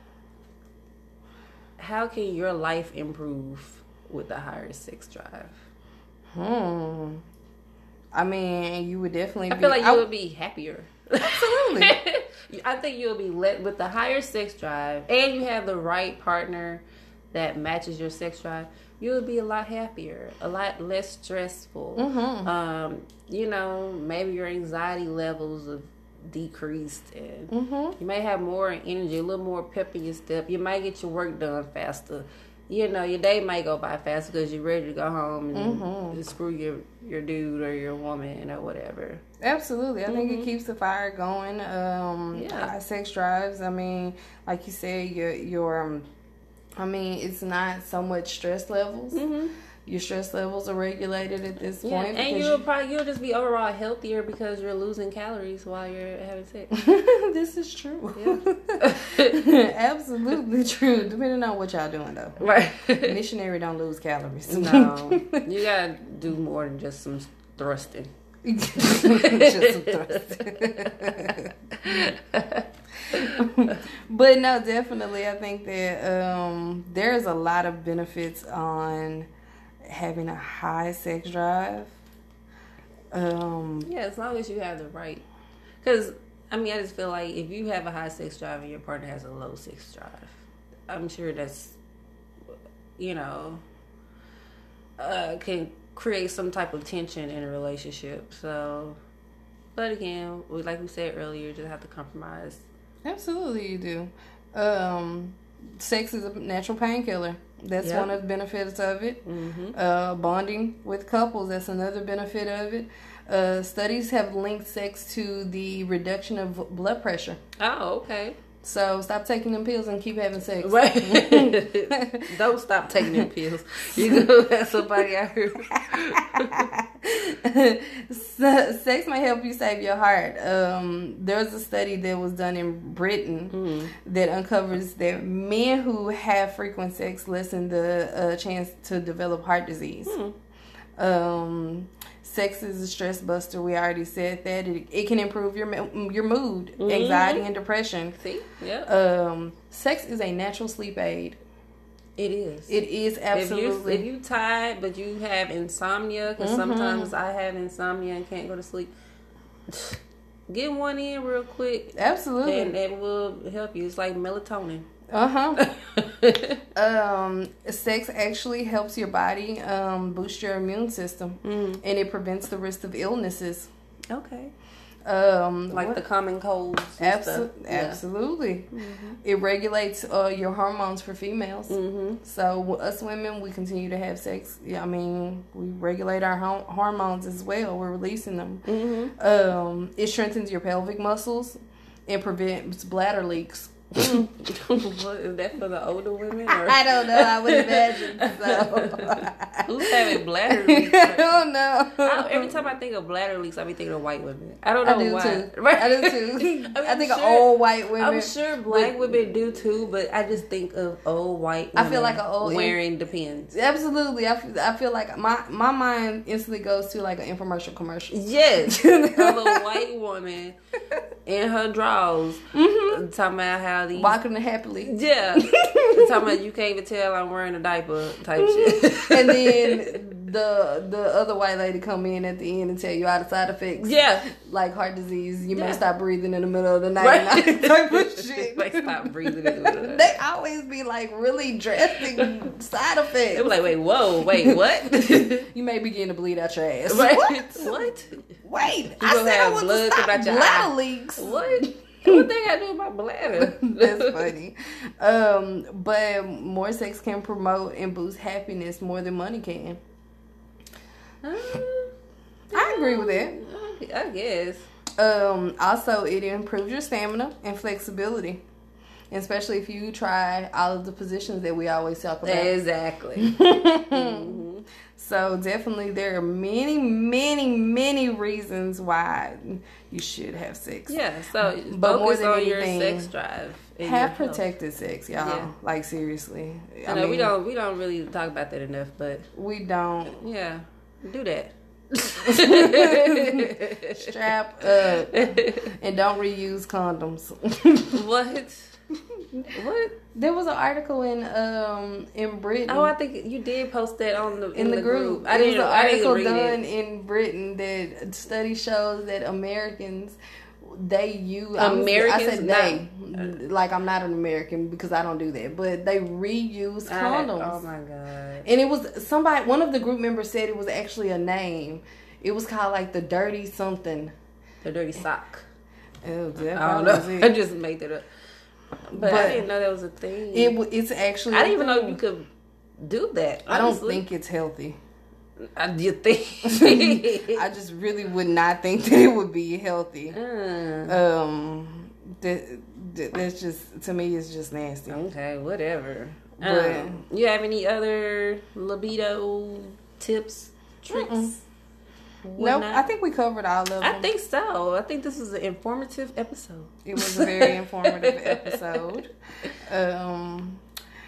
how can your life improve with a higher sex drive? Hmm. I mean, you would definitely. I be, feel like you I, would be happier. Absolutely. I think you'll be let with the higher sex drive, and you have the right partner that matches your sex drive. You'll be a lot happier, a lot less stressful. Mm-hmm. Um, you know, maybe your anxiety levels will decreased, and Mm-hmm. you may have more energy, a little more pep in your step. You might get your work done faster. You know, your day might go by faster because you're ready to go home and Mm-hmm. screw your, your dude or your woman or whatever. Absolutely. I think it keeps the fire going. Um, Yeah. high sex drives. I mean, like you said, your, your, um, I mean, it's not so much stress levels. Mm-hmm. Your stress levels are regulated at this Yeah, point. and because you'll probably you'll just be overall healthier because you're losing calories while you're having sex. This is true. Absolutely true. Depending on what y'all doing, though. Right. Missionary don't lose calories. No, you gotta do more than just some thrusting. Just some thrust. But no, definitely, I think that um, there's a lot of benefits on having a high sex drive. Um, Yeah, as long as you have the right. Because, I mean, I just feel like if you have a high sex drive and your partner has a low sex drive, I'm sure that's, you know, uh, can create some type of tension in a relationship. So, but again, we- like we said earlier, you just have to compromise. Absolutely, you do. Um, sex is a natural painkiller. That's Yep. one of the benefits of it. Mm-hmm. Uh, bonding with couples, that's another benefit of it. Uh, studies have linked sex to the reduction of blood pressure. Oh, okay. So stop taking them pills and keep having sex. Right. Don't stop taking them pills. You go have somebody out here. Se- Sex may help you save your heart. Um, there was a study that was done in Britain Mm. that uncovers that men who have frequent sex lessen the uh, chance to develop heart disease. Mm. Um, sex is a stress buster. We already said that. It, it can improve your mo- your mood, anxiety, and depression. See? Yeah. Um, sex is a natural sleep aid. It is. It is absolutely. If you if you tired but you have insomnia, because Mm-hmm. sometimes I have insomnia and can't go to sleep, get one in real quick, absolutely. and that will help you. It's like melatonin. Uh huh. um, sex actually helps your body um, boost your immune system, Mm. and it prevents the risk of illnesses. Okay. Um, Like what- the common colds. and Abso- stuff. Yeah. Absolutely. It regulates uh, your hormones for females. Mm-hmm. So w- us women, we continue to have sex. Yeah, I mean, we regulate our ho- hormones as well. We're releasing them. Mm-hmm. Um, it strengthens your pelvic muscles and prevents bladder leaks. What, is that for the older women? Or I don't know. I would imagine so. who's having bladder leaks? I don't know. I, every time I think of bladder leaks, I be thinking of white women. I don't know I do why. too. Right? I do too. I, mean, I I'm think of sure- old white women. I'm sure black with- women do too, but I just think of old white I women feel like an old- wearing Depends. Absolutely. I feel, I feel like my, my mind instantly goes to like an infomercial commercial. Yes, a little white woman in her drawers Mm-hmm. talking about how these Walking happily. yeah talking about you can't even tell I'm wearing a diaper type shit. And then the the other white lady come in at the end and tell you all the side effects. Yeah. Like heart disease. You Yeah. may stop breathing in the middle of the night. Right. And all type of shit. Like stop breathing in the middle of the They always be like really drastic side effects. It was like, wait, whoa, wait, what? You may begin to bleed out your ass. Right? What? What? Wait, You I gonna said I have want blood to stop coming out your bladder eye. leaks. What? What they got to do with my bladder? That's funny. Um, but more sex can promote and boost happiness more than money can. Uh, I agree with that. I guess. Um, also, it improves your stamina and flexibility, especially if you try all of the positions that we always talk about. Exactly. So definitely, there are many, many, many reasons why you should have sex. Yeah, so But more focus than on anything, your sex drive. and Have your health. protected sex, y'all. Yeah. Like seriously, I know we don't we don't really talk about that enough, but We don't. yeah, do that. Strap up and don't reuse condoms. What? What? There was an article in um in Britain. Oh, I think you did post that on the in the, group. I It was didn't. an I didn't article read done it. in Britain that study shows that Americans they use I'm- Americans? I said they, like I'm not an American because I don't do that, but they reuse I- condoms. oh my god. And it was somebody. One of the group members said it was actually a name. It was called like the dirty something. The dirty sock. Oh, that I don't probably know. I was it. just made that up. But, I But didn't know that was a thing. It w- it's actually. I a didn't even know thing. you could do that. I don't honestly. think it's healthy. I, you think? I just really would not think that it would be healthy. Mm. Um, that, that that's just to me. It's just nasty. Okay, whatever. But- Um, you have any other libido tips, tricks? Nope, whatnot? I think we covered all of them. I think so. I think this is an informative episode. It was a very informative episode. Um,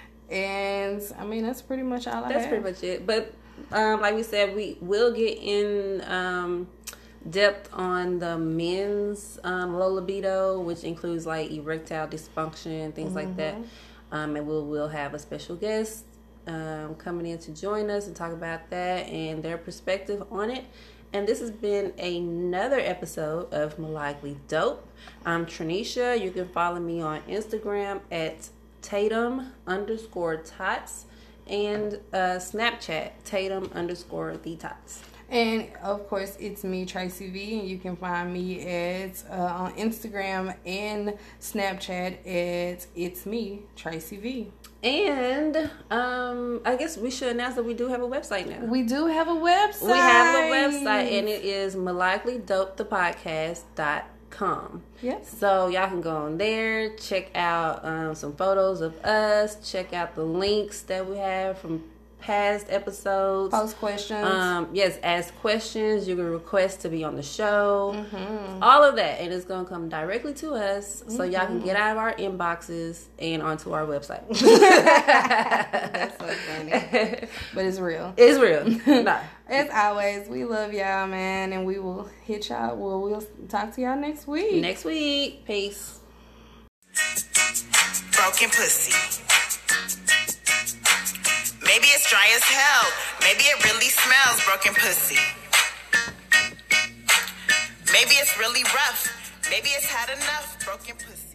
and I mean that's pretty much all I That's have. pretty much it. But um, like we said, we will get in um, depth on the men's um, low libido, which includes like erectile dysfunction, things like that. Um, and we'll we'll have a special guest um, coming in to join us and talk about that and their perspective on it. And this has been another episode of Malikely Dope. I'm Trinisha. You can follow me on Instagram at Tatum underscore Tots and uh, Snapchat Tatum underscore the Tots. And of course, it's me, Tracy V, and you can find me at uh, on Instagram and Snapchat at it's me, Tracy V. And um, I guess we should announce that we do have a website now. We do have a website. We have a website, and it is malikely dope the podcast dot com. Yes. So y'all can go on there, check out um, some photos of us, check out the links that we have from past episodes. Post questions. Um, yes, ask questions. You can request to be on the show. Mm-hmm. All of that. And it's going to come directly to us so y'all can get out of our inboxes and onto our website. That's so funny. But it's real. It's real. No. As always, we love y'all, man, and we will hit y'all. We'll, we'll talk to y'all next week. Next week. Peace. Broken pussy. Maybe it's dry as hell. Maybe it really smells broken pussy. Maybe it's really rough. Maybe it's had enough broken pussy.